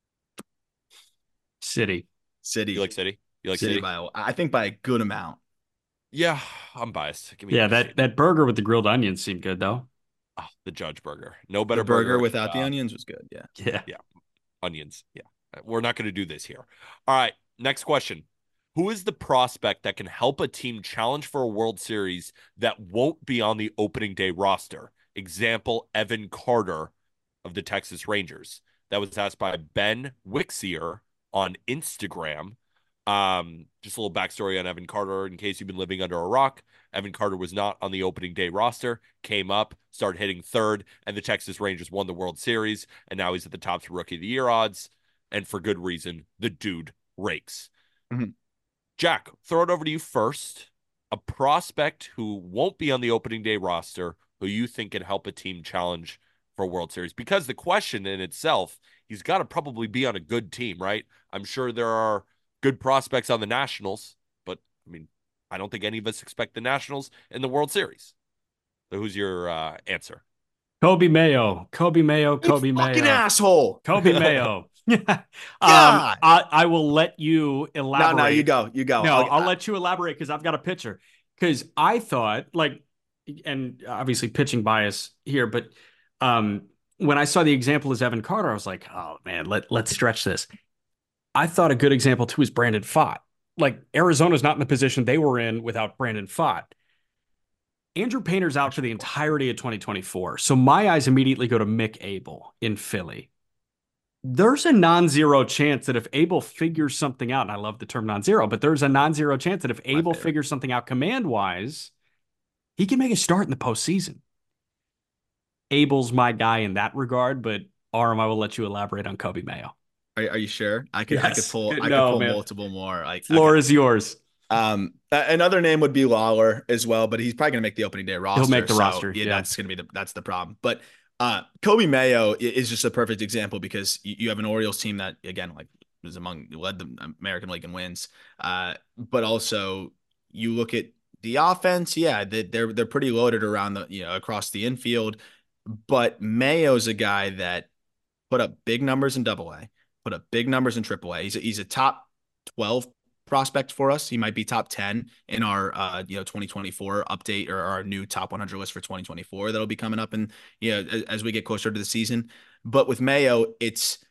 City. City. You like City? You like City? City? By, I think by a good amount. Yeah, I'm biased. Give me yeah, that, that burger with the grilled onions seemed good though. Oh, the Judge burger. No better the burger, burger without uh, the onions was good. Yeah. Yeah. Yeah. Onions. Yeah. We're not going to do this here. All right. Next question. Who is the prospect that can help a team challenge for a World Series that won't be on the opening day roster? Example, Evan Carter of the Texas Rangers. That was asked by Ben Wixier on Instagram. Um, just a little backstory on Evan Carter in case you've been living under a rock. Evan Carter was not on the opening day roster, came up, started hitting third, and the Texas Rangers won the World Series, and now he's at the top three Rookie of the Year odds, and for good reason. The dude rakes. Mm-hmm. Jack, throw it over to you first. A prospect who won't be on the opening day roster who you think can help a team challenge for a World Series, because the question in itself, he's got to probably be on a good team, right? I'm sure there are good prospects on the Nationals, but I mean, I don't think any of us expect the Nationals in the World Series. So who's your uh, answer? Kobe Mayo, Kobe Mayo, Kobe you Mayo. Fucking asshole. Kobe Mayo. um, I, I will let you elaborate. No, no, you go. You go. No, I'll, I'll let you elaborate because I've got a picture. Because I thought, like, and obviously pitching bias here, but um, when I saw the example as Evan Carter, I was like, oh, man, let, let's stretch this. I thought a good example, too, is Brandon Pfaadt. Like, Arizona's not in the position they were in without Brandon Pfaadt. Andrew Painter's out for the entirety of twenty twenty-four. So my eyes immediately go to Mick Abel in Philly. There's a non-zero chance that if Abel figures something out, and I love the term non-zero, but there's a non-zero chance that if Abel figures something out command-wise, he can make a start in the postseason. Abel's my guy in that regard, but Aram, I will let you elaborate on Kobe Mayo. Are, are you sure? I could yes. I could pull I no, could pull man. multiple more. Like Floor okay. is yours. Um, another name would be Lawler as well, but he's probably gonna make the opening day roster. He'll make the so, roster. Yeah, yeah, that's gonna be the that's the problem. But uh, Kobe Mayo is just a perfect example because you, you have an Orioles team that again like was among led the American League in wins. Uh, but also you look at the offense, yeah, they, they're they're pretty loaded around the you know across the infield. But Mayo's a guy that put up big numbers in Double A, put up big numbers in Triple A. He's a, he's a top twelve prospect for us. He might be top ten in our uh you know twenty twenty-four update or our new top one hundred list for twenty twenty-four that'll be coming up and you know as, as we get closer to the season. But with Mayo, it's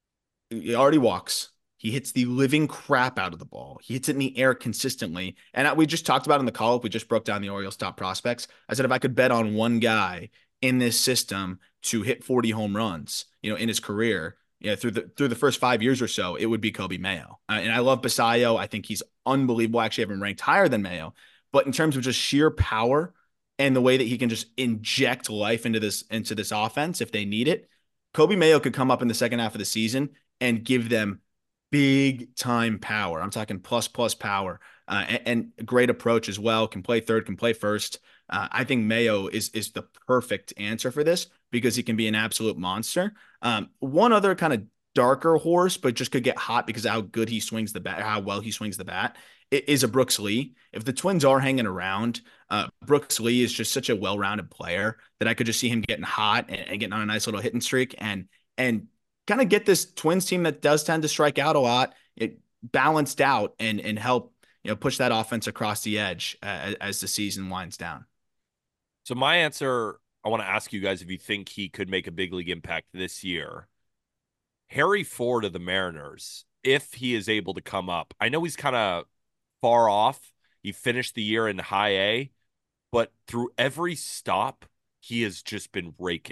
he already walks. He hits the living crap out of the ball. He hits it in the air consistently. And we just talked about in the call-up, we just broke down the Orioles top prospects. I said if I could bet on one guy in this system to hit forty home runs, you know, in his career, yeah, through the through the first five years or so, it would be Kobe Mayo. Uh, and I love Basayo. I think he's unbelievable. I actually have him ranked higher than Mayo. But in terms of just sheer power and the way that he can just inject life into this into this offense if they need it, Kobe Mayo could come up in the second half of the season and give them big time power. I'm talking plus plus power uh, and, and great approach as well. Can play third, can play first. Uh, I think Mayo is is the perfect answer for this because he can be an absolute monster. Um, one other kind of darker horse, but just could get hot because of how good he swings the bat, how well he swings the bat, is a Brooks Lee. If the Twins are hanging around, uh, Brooks Lee is just such a well-rounded player that I could just see him getting hot and, and getting on a nice little hitting streak and and kind of get this Twins team that does tend to strike out a lot, it balanced out and and help you know push that offense across the edge uh, as the season winds down. So my answer, I want to ask you guys if you think he could make a big league impact this year. Harry Ford of the Mariners, if he is able to come up, I know he's kind of far off. He finished the year in high A, but through every stop, he has just been raking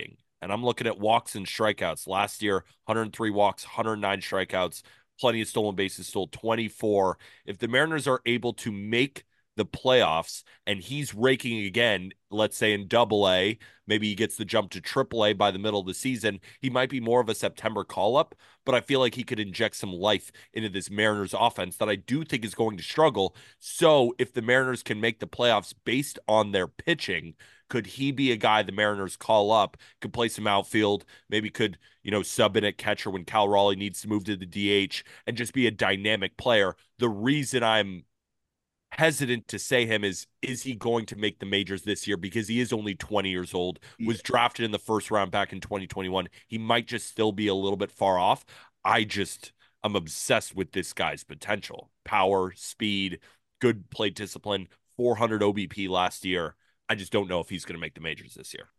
And I'm looking at walks and strikeouts. Last year, one hundred three walks, one hundred nine strikeouts, plenty of stolen bases, stole twenty-four. If the Mariners are able to make the playoffs and he's raking again, let's say in double A, maybe he gets the jump to triple A by the middle of the season, he might be more of a September call-up, but I feel like he could inject some life into this Mariners offense that I do think is going to struggle. So if the Mariners can make the playoffs based on their pitching, could he be a guy the Mariners call up, could play some outfield, maybe could, you know, sub in at catcher when Cal Raleigh needs to move to the D H and just be a dynamic player? The reason I'm hesitant to say him is, is he going to make the majors this year? Because he is only twenty years old, was drafted in the first round back in twenty twenty-one. He might just still be a little bit far off. I just, I'm obsessed with this guy's potential. Power, speed, good plate discipline, four hundred O B P last year. I just don't know if he's going to make the majors this year.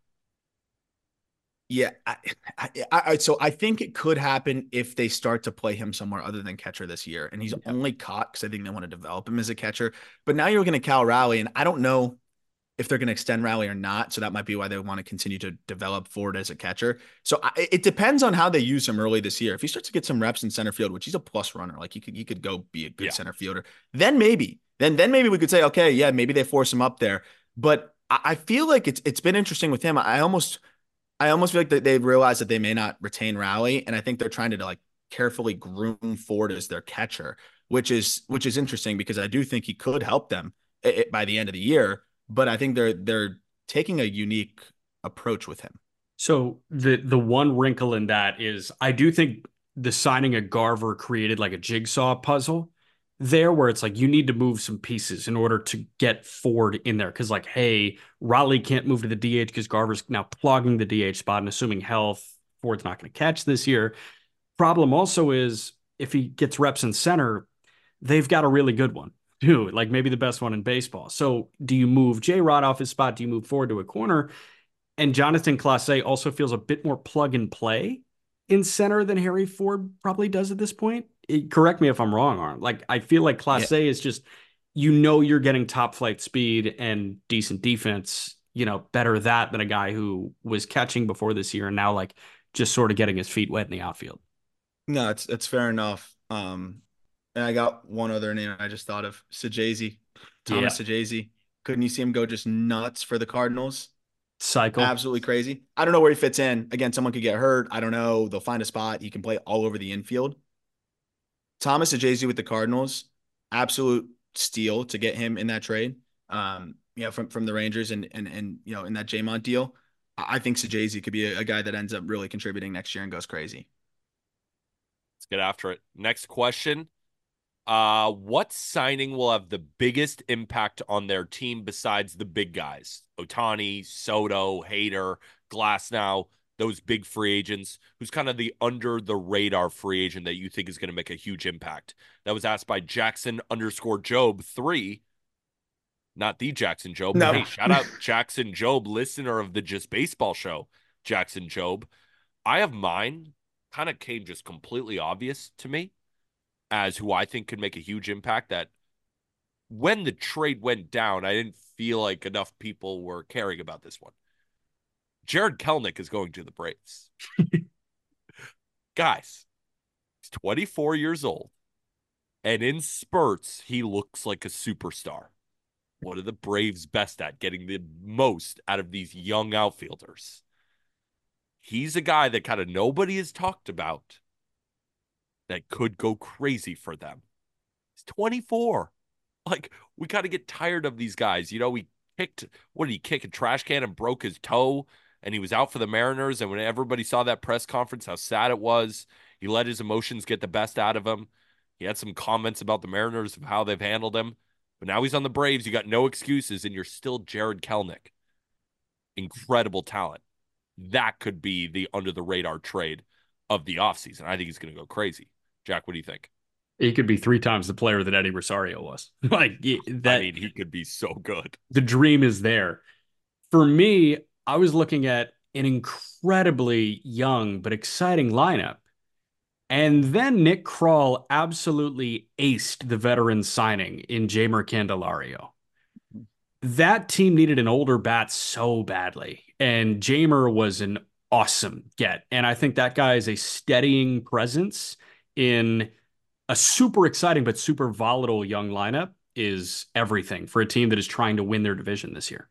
Yeah, I, I, I, so I think it could happen if they start to play him somewhere other than catcher this year. And he's yeah. only caught because I think they want to develop him as a catcher. But now you're looking at Cal Raleigh, and I don't know if they're going to extend Raleigh or not. So that might be why they want to continue to develop Ford as a catcher. So I, it depends on how they use him early this year. If he starts to get some reps in center field, which he's a plus runner, like he could, he could go be a good yeah. center fielder, then maybe, then, then maybe we could say, okay, yeah, maybe they force him up there. But I, I feel like it's, it's been interesting with him. I almost, I almost feel like that they've realized that they may not retain Raleigh, and I think they're trying to like carefully groom Ford as their catcher, which is which is interesting because I do think he could help them it, by the end of the year. But I think they're they're taking a unique approach with him. So the the one wrinkle in that is I do think the signing of Garver created like a jigsaw puzzle there where it's like you need to move some pieces in order to get Ford in there. Cause like, hey, Raleigh can't move to the D H because Garver's now plugging the D H spot and assuming health, Ford's not going to catch this year. Problem also is if he gets reps in center, they've got a really good one too, like maybe the best one in baseball. So do you move J-Rod off his spot? Do you move Ford to a corner? And Jonathan Clase also feels a bit more plug and play in center than Harry Ford probably does at this point. It, correct me if I'm wrong, Arn. Like, I feel like Clase yeah. is just, you know, you're getting top flight speed and decent defense, you know, better that than a guy who was catching before this year and now like just sort of getting his feet wet in the outfield. No, it's, it's fair enough. Um, and I got one other name I just thought of, Saggese, Thomas yeah. Saggese. Couldn't you see him go just nuts for the Cardinals? Cycle. Absolutely crazy. I don't know where he fits in. Again, someone could get hurt. I don't know. They'll find a spot. He can play all over the infield. Thomas Saggese with the Cardinals, absolute steal to get him in that trade. Um, you know, from, from the Rangers and and and you know, in that J-Mont deal. I think Saggese could be a, a guy that ends up really contributing next year and goes crazy. Let's get after it. Next question. Uh, what signing will have the biggest impact on their team besides the big guys? Ohtani, Soto, Hader, Glasnow, those big free agents. Who's kind of the under-the-radar free agent that you think is going to make a huge impact? That was asked by Jackson underscore Job three. Not the Jackson Job. No. Hey, shout out Jackson Job, listener of the Just Baseball Show, Jackson Job. I have mine. Kind of came just completely obvious to me as who I think could make a huge impact. That when the trade went down, I didn't feel like enough people were caring about this one. Jared Kelenic is going to the Braves. Guys, he's twenty-four years old, and in spurts, he looks like a superstar. What are the Braves best at? Getting the most out of these young outfielders. He's a guy that kind of nobody has talked about that could go crazy for them. He's twenty-four. Like, we got to get tired of these guys. You know, we kicked, what did he kick, a trash can and broke his toe, and he was out for the Mariners, and when everybody saw that press conference, how sad it was, he let his emotions get the best out of him. He had some comments about the Mariners of how they've handled him, but now he's on the Braves. You got no excuses, and you're still Jared Kelenic. Incredible talent. That could be the under-the-radar trade of the offseason. I think he's going to go crazy. Jack, what do you think? He could be three times the player that Eddie Rosario was. Like that. I mean, he could be so good. The dream is there. For me, I was looking at an incredibly young but exciting lineup. And then Nick Krall absolutely aced the veteran signing in Jeimer Candelario. That team needed an older bat so badly. And Jeimer was an awesome get. And I think that guy is a steadying presence in a super exciting but super volatile young lineup is everything for a team that is trying to win their division this year.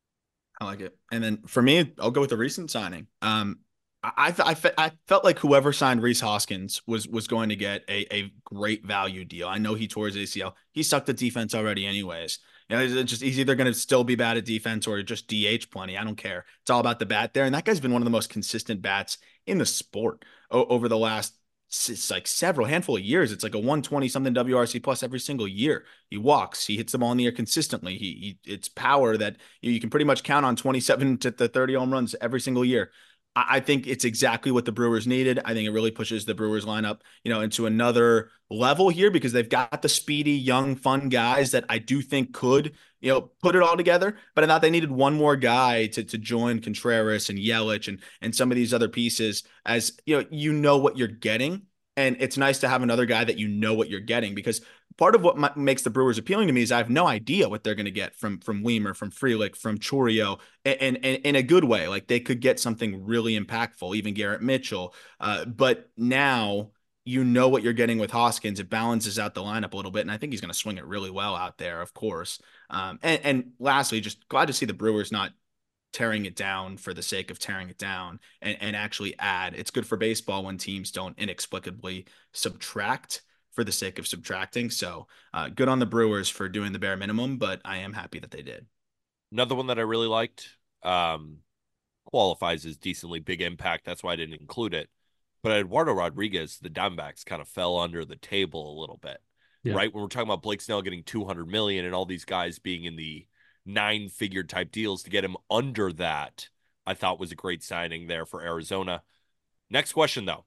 I like it. And then for me, I'll go with the recent signing. Um, I, I, I felt like whoever signed Reese Hoskins was was going to get a, a great value deal. I know he tore his A C L. He sucked at defense already anyways. You know, it's just he's either going to still be bad at defense or just D H plenty. I don't care. It's all about the bat there. And that guy's been one of the most consistent bats in the sport o- over the last it's like several handful of years. It's like a one twenty something W R C plus every single year. He walks, he hits the ball in the air consistently. He, he it's power that you, you can pretty much count on twenty-seven to the thirty home runs every single year. I think it's exactly what the Brewers needed. I think it really pushes the Brewers lineup, you know, into another level here because they've got the speedy, young, fun guys that I do think could, you know, put it all together. But I thought they needed one more guy to to join Contreras and Yelich and and some of these other pieces as, you know, you know what you're getting. And it's nice to have another guy that you know what you're getting because part of what m- makes the Brewers appealing to me is I have no idea what they're going to get from from Weimer, from Frelick, from Chourio, and, and, and in a good way. Like they could get something really impactful, even Garrett Mitchell. Uh, but now you know what you're getting with Hoskins. It balances out the lineup a little bit, and I think he's going to swing it really well out there, of course. Um, and, and lastly, just glad to see the Brewers not tearing it down for the sake of tearing it down and, and actually add. It's good for baseball when teams don't inexplicably subtract for the sake of subtracting. So uh, good on the Brewers for doing the bare minimum, but I am happy that they did. Another one that I really liked um, qualifies as decently big impact. That's why I didn't include it. But Eduardo Rodriguez, the Diamondbacks kind of fell under the table a little bit, yeah. right? When we're talking about Blake Snell getting two hundred million dollars and all these guys being in the nine-figure type deals, to get him under that, I thought was a great signing there for Arizona. Next question, though.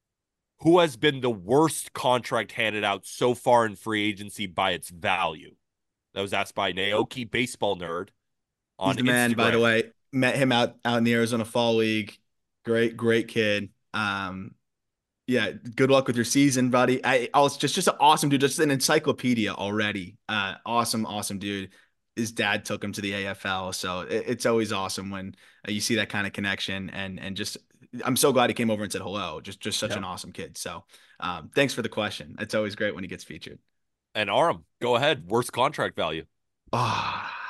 Who has been the worst contract handed out so far in free agency by its value? That was asked by Naoki Baseball Nerd on He's the man, Instagram. by the way. Met him out, out in the Arizona Fall League. Great, great kid. Um, yeah, good luck with your season, buddy. I, I was just, just an awesome dude, just an encyclopedia already. Uh, awesome, awesome dude. His dad took him to the A F L, so it, it's always awesome when uh, you see that kind of connection. And and just, I'm so glad he came over and said hello. Just, just such yep. an awesome kid. So, um, thanks for the question. It's always great when he gets featured. And Aram, go ahead. Worst contract value. Ah. Oh.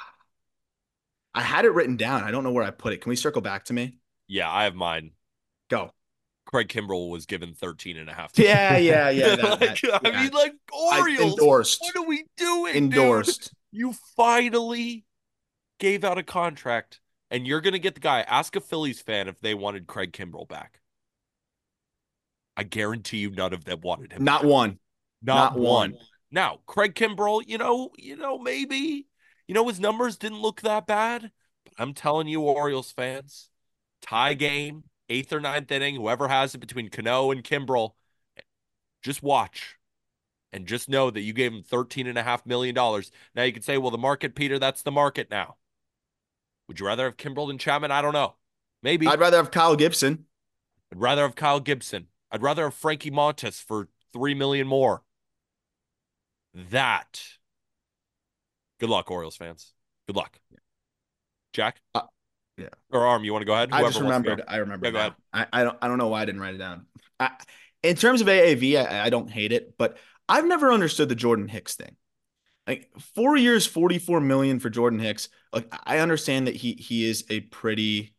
I had it written down. I don't know where I put it. Can we circle back to me? Yeah, I have mine. Go. Craig Kimbrell was given thirteen and a half. Yeah, yeah, yeah. That, like, that, I yeah. mean, like, Orioles. I endorsed. What are we doing, Endorsed. Dude? You finally gave out a contract, and you're going to get the guy. Ask a Phillies fan if they wanted Craig Kimbrell back. I guarantee you none of them wanted him. Not back. one. Not, Not one. one. Now, Craig Kimbrell, you know, you know, maybe, you know, his numbers didn't look that bad. But I'm telling you, Orioles fans, tie game, eighth or ninth inning, whoever has it between Cano and Kimbrell, just watch. And just know that you gave him thirteen and a half million dollars. Now you could say, well, the market, Peter, that's the market now. Would you rather have Kimbrell than Chapman? I don't know. Maybe. I'd rather have Kyle Gibson. I'd rather have Kyle Gibson. I'd rather have Frankie Montas for three million more. That. Good luck, Orioles fans. Good luck. Jack? Uh, yeah. Or Arm, you want to go ahead? Whoever I just remembered. I remember. Yeah, go ahead. I, I don't I don't know why I didn't write it down. I, in terms of A A V, I, I don't hate it, but I've never understood the Jordan Hicks thing. Like four years, forty-four million for Jordan Hicks. Like I understand that he he is a pretty,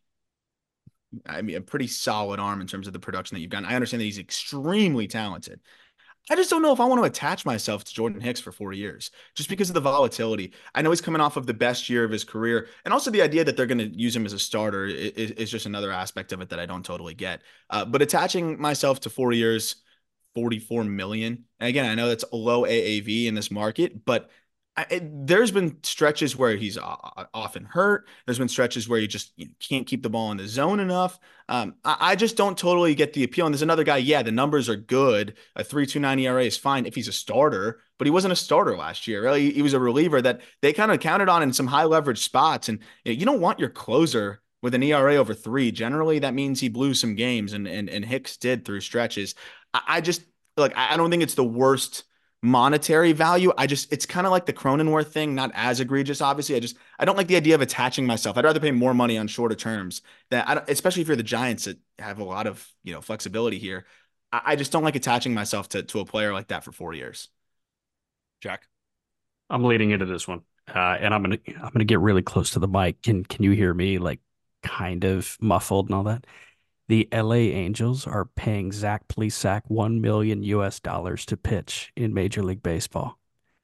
I mean, a pretty solid arm in terms of the production that you've gotten. I understand that he's extremely talented. I just don't know if I want to attach myself to Jordan Hicks for four years just because of the volatility. I know he's coming off of the best year of his career. And also the idea that they're going to use him as a starter is, is just another aspect of it that I don't totally get. Uh, but attaching myself to four years, forty-four million. And again, I know that's a low A A V in this market, but I, it, there's been stretches where he's often hurt. There's been stretches where you just you can't keep the ball in the zone enough. Um, I, I just don't totally get the appeal. And there's another guy. Yeah, the numbers are good. A three point two nine E R A is fine if he's a starter, but he wasn't a starter last year. Really, he was a reliever that they kind of counted on in some high leverage spots. And you don't want your closer with an E R A over three. Generally, that means he blew some games, and and, and Hicks did through stretches. I, I just look. I don't think it's the worst monetary value, I just, it's kind of like the Cronenworth thing, not as egregious, obviously. I just, I don't like the idea of attaching myself. I'd rather pay more money on shorter terms that I don't, especially if you're the Giants that have a lot of, you know, flexibility here. I, I just don't like attaching myself to, to a player like that for four years. Jack? I'm leading into this one. Uh, and I'm gonna I'm gonna get really close to the mic. Can can you hear me like kind of muffled and all that? The L A Angels are paying Zach Plesac one million U S dollars to pitch in Major League Baseball.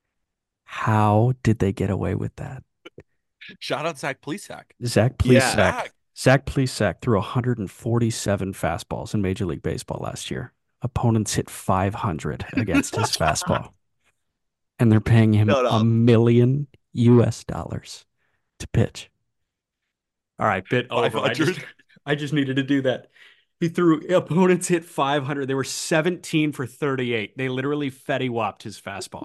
How did they get away with that? Shout out Zach Plesac. Zach Yeah. Plesac. Zach. Zach Plesac threw one hundred forty-seven fastballs in Major League Baseball last year. Opponents hit five hundred against his fastball. And they're paying him Shut a up. million U S dollars to pitch. All right, bit over. I just, five hundred. I just needed to do that. He threw opponents hit five hundred. They were seventeen for thirty-eight. They literally Fetty Whopped his fastball.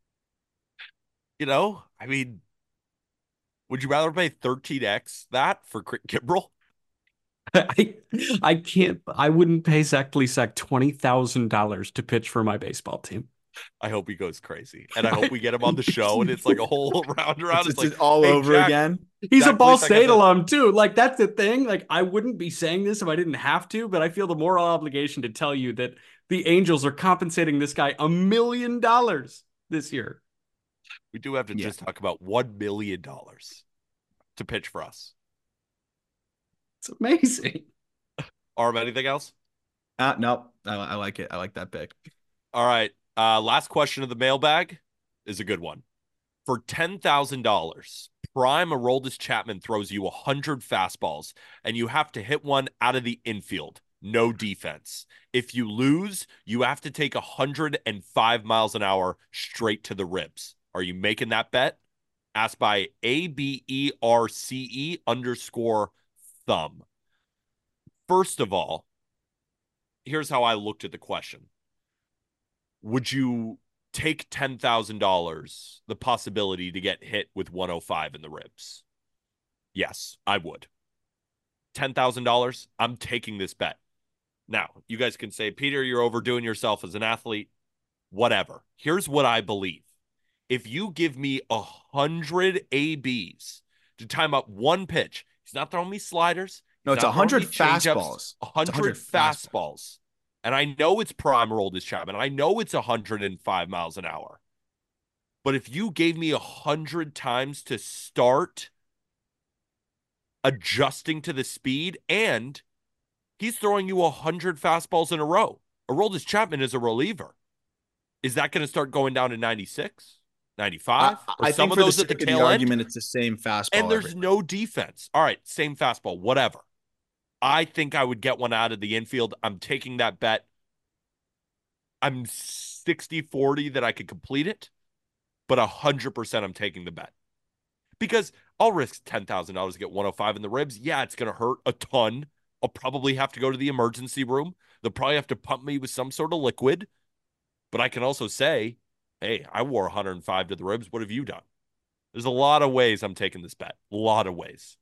You know, I mean, would you rather pay thirteen x that for Craig Kimbrel? I I can't I wouldn't pay Zach Plesac twenty thousand dollars to pitch for my baseball team. I hope he goes crazy. And I hope we get him on the show and it's like a whole round around. It's, It's, it's like all hey, over Jack, again. He's Zach a Ball Plesac State has a- alum too. Like that's the thing. Like I wouldn't be saying this if I didn't have to, but I feel the moral obligation to tell you that the Angels are compensating this guy a million dollars this year. We do have to Yeah. just talk about one million dollars to pitch for us. It's amazing. Arm, anything else? Uh, no, I, I like it. I like that pick. All right. Uh, last question of the mailbag is a good one. For ten thousand dollars, Prime Aroldis Chapman throws you one hundred fastballs, and you have to hit one out of the infield. No defense. If you lose, you have to take one hundred five miles an hour straight to the ribs. Are you making that bet? Asked by A B E R C E underscore thumb. First of all, here's how I looked at the question. Would you take ten thousand dollars, the possibility to get hit with one oh five in the ribs? Yes, I would. ten thousand dollars, I'm taking this bet. Now, you guys can say, Peter, you're overdoing yourself as an athlete. Whatever. Here's what I believe. If you give me one hundred A Bs to time up one pitch, he's not throwing me sliders. No, he's it's not throwing one hundred me changeups, fastballs. one hundred, one hundred fastballs. fastballs. And I know it's Prime Aroldis Chapman. And I know it's one hundred five miles an hour. But if you gave me one hundred times to start adjusting to the speed, and he's throwing you one hundred fastballs in a row. Aroldis Chapman is a reliever. Is that going to start going down to ninety-six, ninety-five? I, Or I some think of for those the at the sake of tail the end? argument, it's the same fastball. And there's every- no defense. All right, same fastball, whatever. I think I would get one out of the infield. I'm taking that bet. I'm sixty forty that I could complete it, but one hundred percent I'm taking the bet. Because I'll risk ten thousand dollars to get one oh five in the ribs. Yeah, it's going to hurt a ton. I'll probably have to go to the emergency room. They'll probably have to pump me with some sort of liquid. But I can also say, hey, I wore one hundred five to the ribs. What have you done? There's a lot of ways I'm taking this bet. A lot of ways.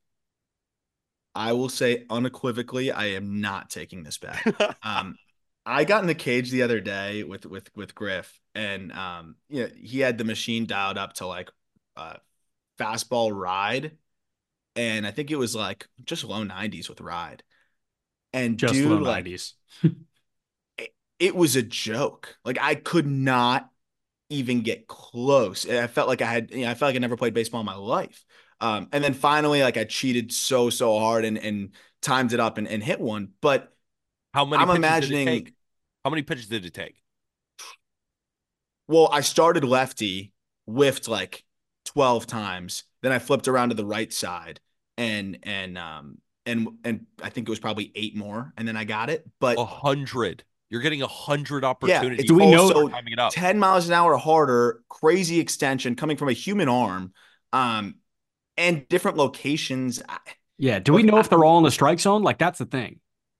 I will say unequivocally, I am not taking this bet. um, I got in the cage the other day with with with Griff, and um, you know, he had the machine dialed up to like uh, fastball ride, and I think it was like just low nineties with ride. And Just dude, low like nineties. it, it was a joke. Like I could not even get close. I felt like I had, you know, I felt like I never played baseball in my life. Um, and then finally, like I cheated so, so hard and, and timed it up and, and hit one. But How many I'm pitches imagining, did it take? How many pitches did it take? well, I started lefty, whiffed like twelve times. Then I flipped around to the right side and, and, um, and, and I think it was probably eight more. And then I got it. But A hundred. You're getting a hundred yeah, opportunities. it's Do we know- also timing it up. ten miles an hour harder, crazy extension coming from a human arm. Um, and different locations. I- Yeah. Do we know if they're all in the strike zone? Like that's the thing.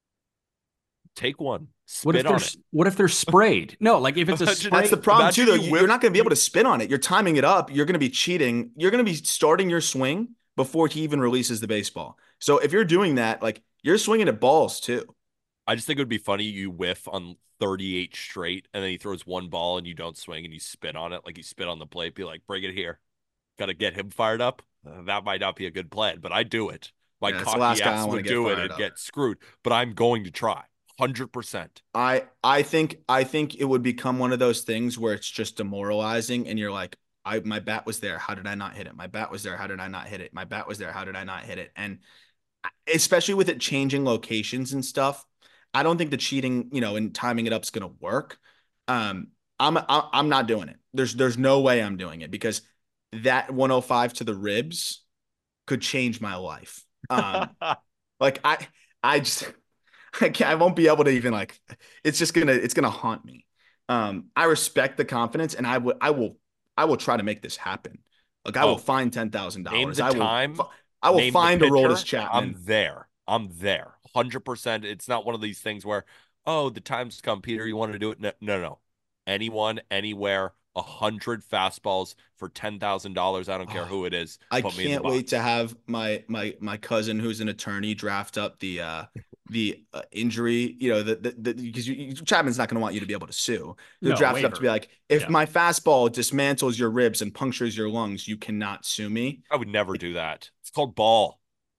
Take one. What if Spit on they're it. what if they're sprayed? No, like if it's a Imagine- spray, That's the problem Imagine too, though. you You- whip- You're not going to be able to spin on it. You're timing it up. You're going to be cheating. You're going to be starting your swing before he even releases the baseball. So if you're doing that, like you're swinging at balls too. I just think it would be funny you whiff on thirty-eight straight, and then he throws one ball and you don't swing and you spit on it like you spit on the plate. Be like, bring it here. Got to get him fired up. Uh, that might not be a good plan, but I do it. My Yeah, that's the cocky last guy I ass wanna would get do it fired and up. get screwed, but I'm going to try. one hundred percent. I I think I think it would become one of those things where it's just demoralizing, and you're like, I my bat was there. How did I not hit it? My bat was there. How did I not hit it? My bat was there. How did I not hit it? And especially with it changing locations and stuff, I don't think the cheating, you know, and timing it up is going to work. Um, I'm I'm not doing it. There's there's no way I'm doing it because that one oh five to the ribs could change my life. Um, like I I just I can't, I won't be able to even like. It's just gonna it's gonna haunt me. Um, I respect the confidence, and I would I will I will try to make this happen. Like I Oh, will find ten thousand Name dollars. the I will. time. I will Name find the a Aroldis pitcher. I'm Chapman. there. I'm there. one hundred percent. It's not one of these things where, oh, the time's come, Peter. You want to do it? No, no, no. Anyone, anywhere, a hundred fastballs for ten thousand dollars. I don't care Oh, who it is. I Put me in the can't wait box. to have my my my cousin who's an attorney draft up the uh the uh, injury, you know, the the because you, you, Chapman's not going to want you to be able to sue. They'll No, draft it up waiver. to be like, if Yeah. my fastball dismantles your ribs and punctures your lungs, you cannot sue me. I would never do that. It's called ball.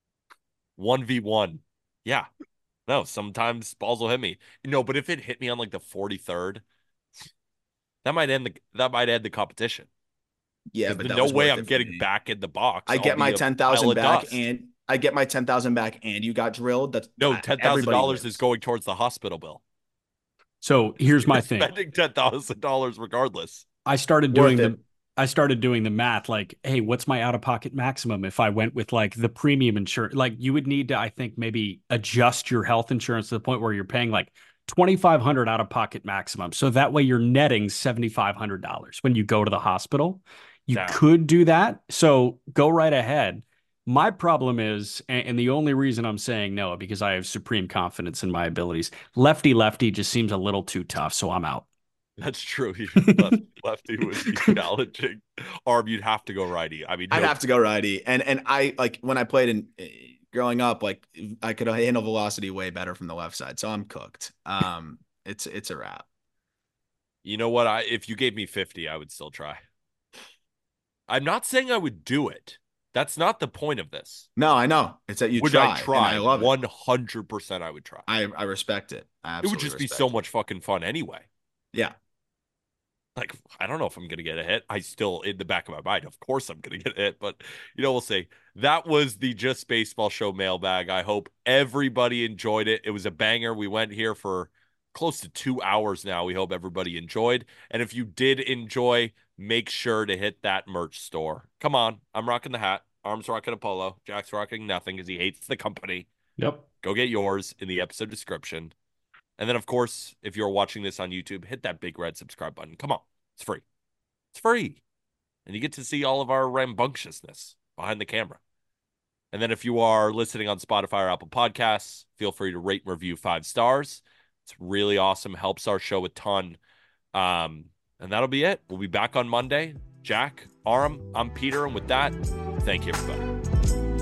one v one. Yeah. No, sometimes balls will hit me. You know, but if it hit me on like the forty-third, that might end the that might end the competition. Yeah, 'Cause but there's that no was way worth I'm it for getting me. back in the box. I I'll get be my a ten pile thousand of back, dust. and I get my ten thousand back, and you got drilled. That's No, uh, ten thousand everybody dollars wins. is going towards the hospital bill. So here's my You're thing. spending ten thousand dollars regardless. I started Worth doing it. the I started doing the math like, hey, what's my out-of-pocket maximum if I went with like the premium insurance? Like you would need to, I think, maybe adjust your health insurance to the point where you're paying like twenty-five hundred dollars out-of-pocket maximum. So that way you're netting seventy-five hundred dollars when you go to the hospital. You Down. could do that. So go right ahead. My problem is, and, and the only reason I'm saying no, because I have supreme confidence in my abilities, lefty lefty just seems a little too tough. So I'm out. That's true. Lefty, lefty would be challenging. Arm, you'd have to go righty. I mean, I'd no- have to go righty, and and I like when I played in uh, growing up, like I could handle velocity way better from the left side, so I'm cooked. Um, it's it's a wrap. You know what? I if you gave me fifty, I would still try. I'm not saying I would do it. That's not the point of this. No, I know it's that you Would try. I try? And I love one it. hundred percent I would try. I I respect it. I It would just be so respect much fucking fun anyway. it. Yeah. Like, I don't know if I'm going to get a hit. I still, in the back of my mind, of course I'm going to get a hit, but, you know, we'll see. That was the Just Baseball Show mailbag. I hope everybody enjoyed it. It was a banger. We went here for close to two hours now. We hope everybody enjoyed. And if you did enjoy, make sure to hit that merch store. Come on. I'm rocking the hat. Arm's rocking a polo. Jack's rocking nothing because he hates the company. Yep. Go get yours in the episode description. And then, of course, if you're watching this on YouTube, hit that big red subscribe button. Come on. It's free. It's free. And you get to see all of our rambunctiousness behind the camera. And then if you are listening on Spotify or Apple Podcasts, feel free to rate and review five stars. It's really awesome. Helps our show a ton. Um, and that'll be it. We'll be back on Monday. Jack, Aram, I'm Peter. And with that, thank you, everybody.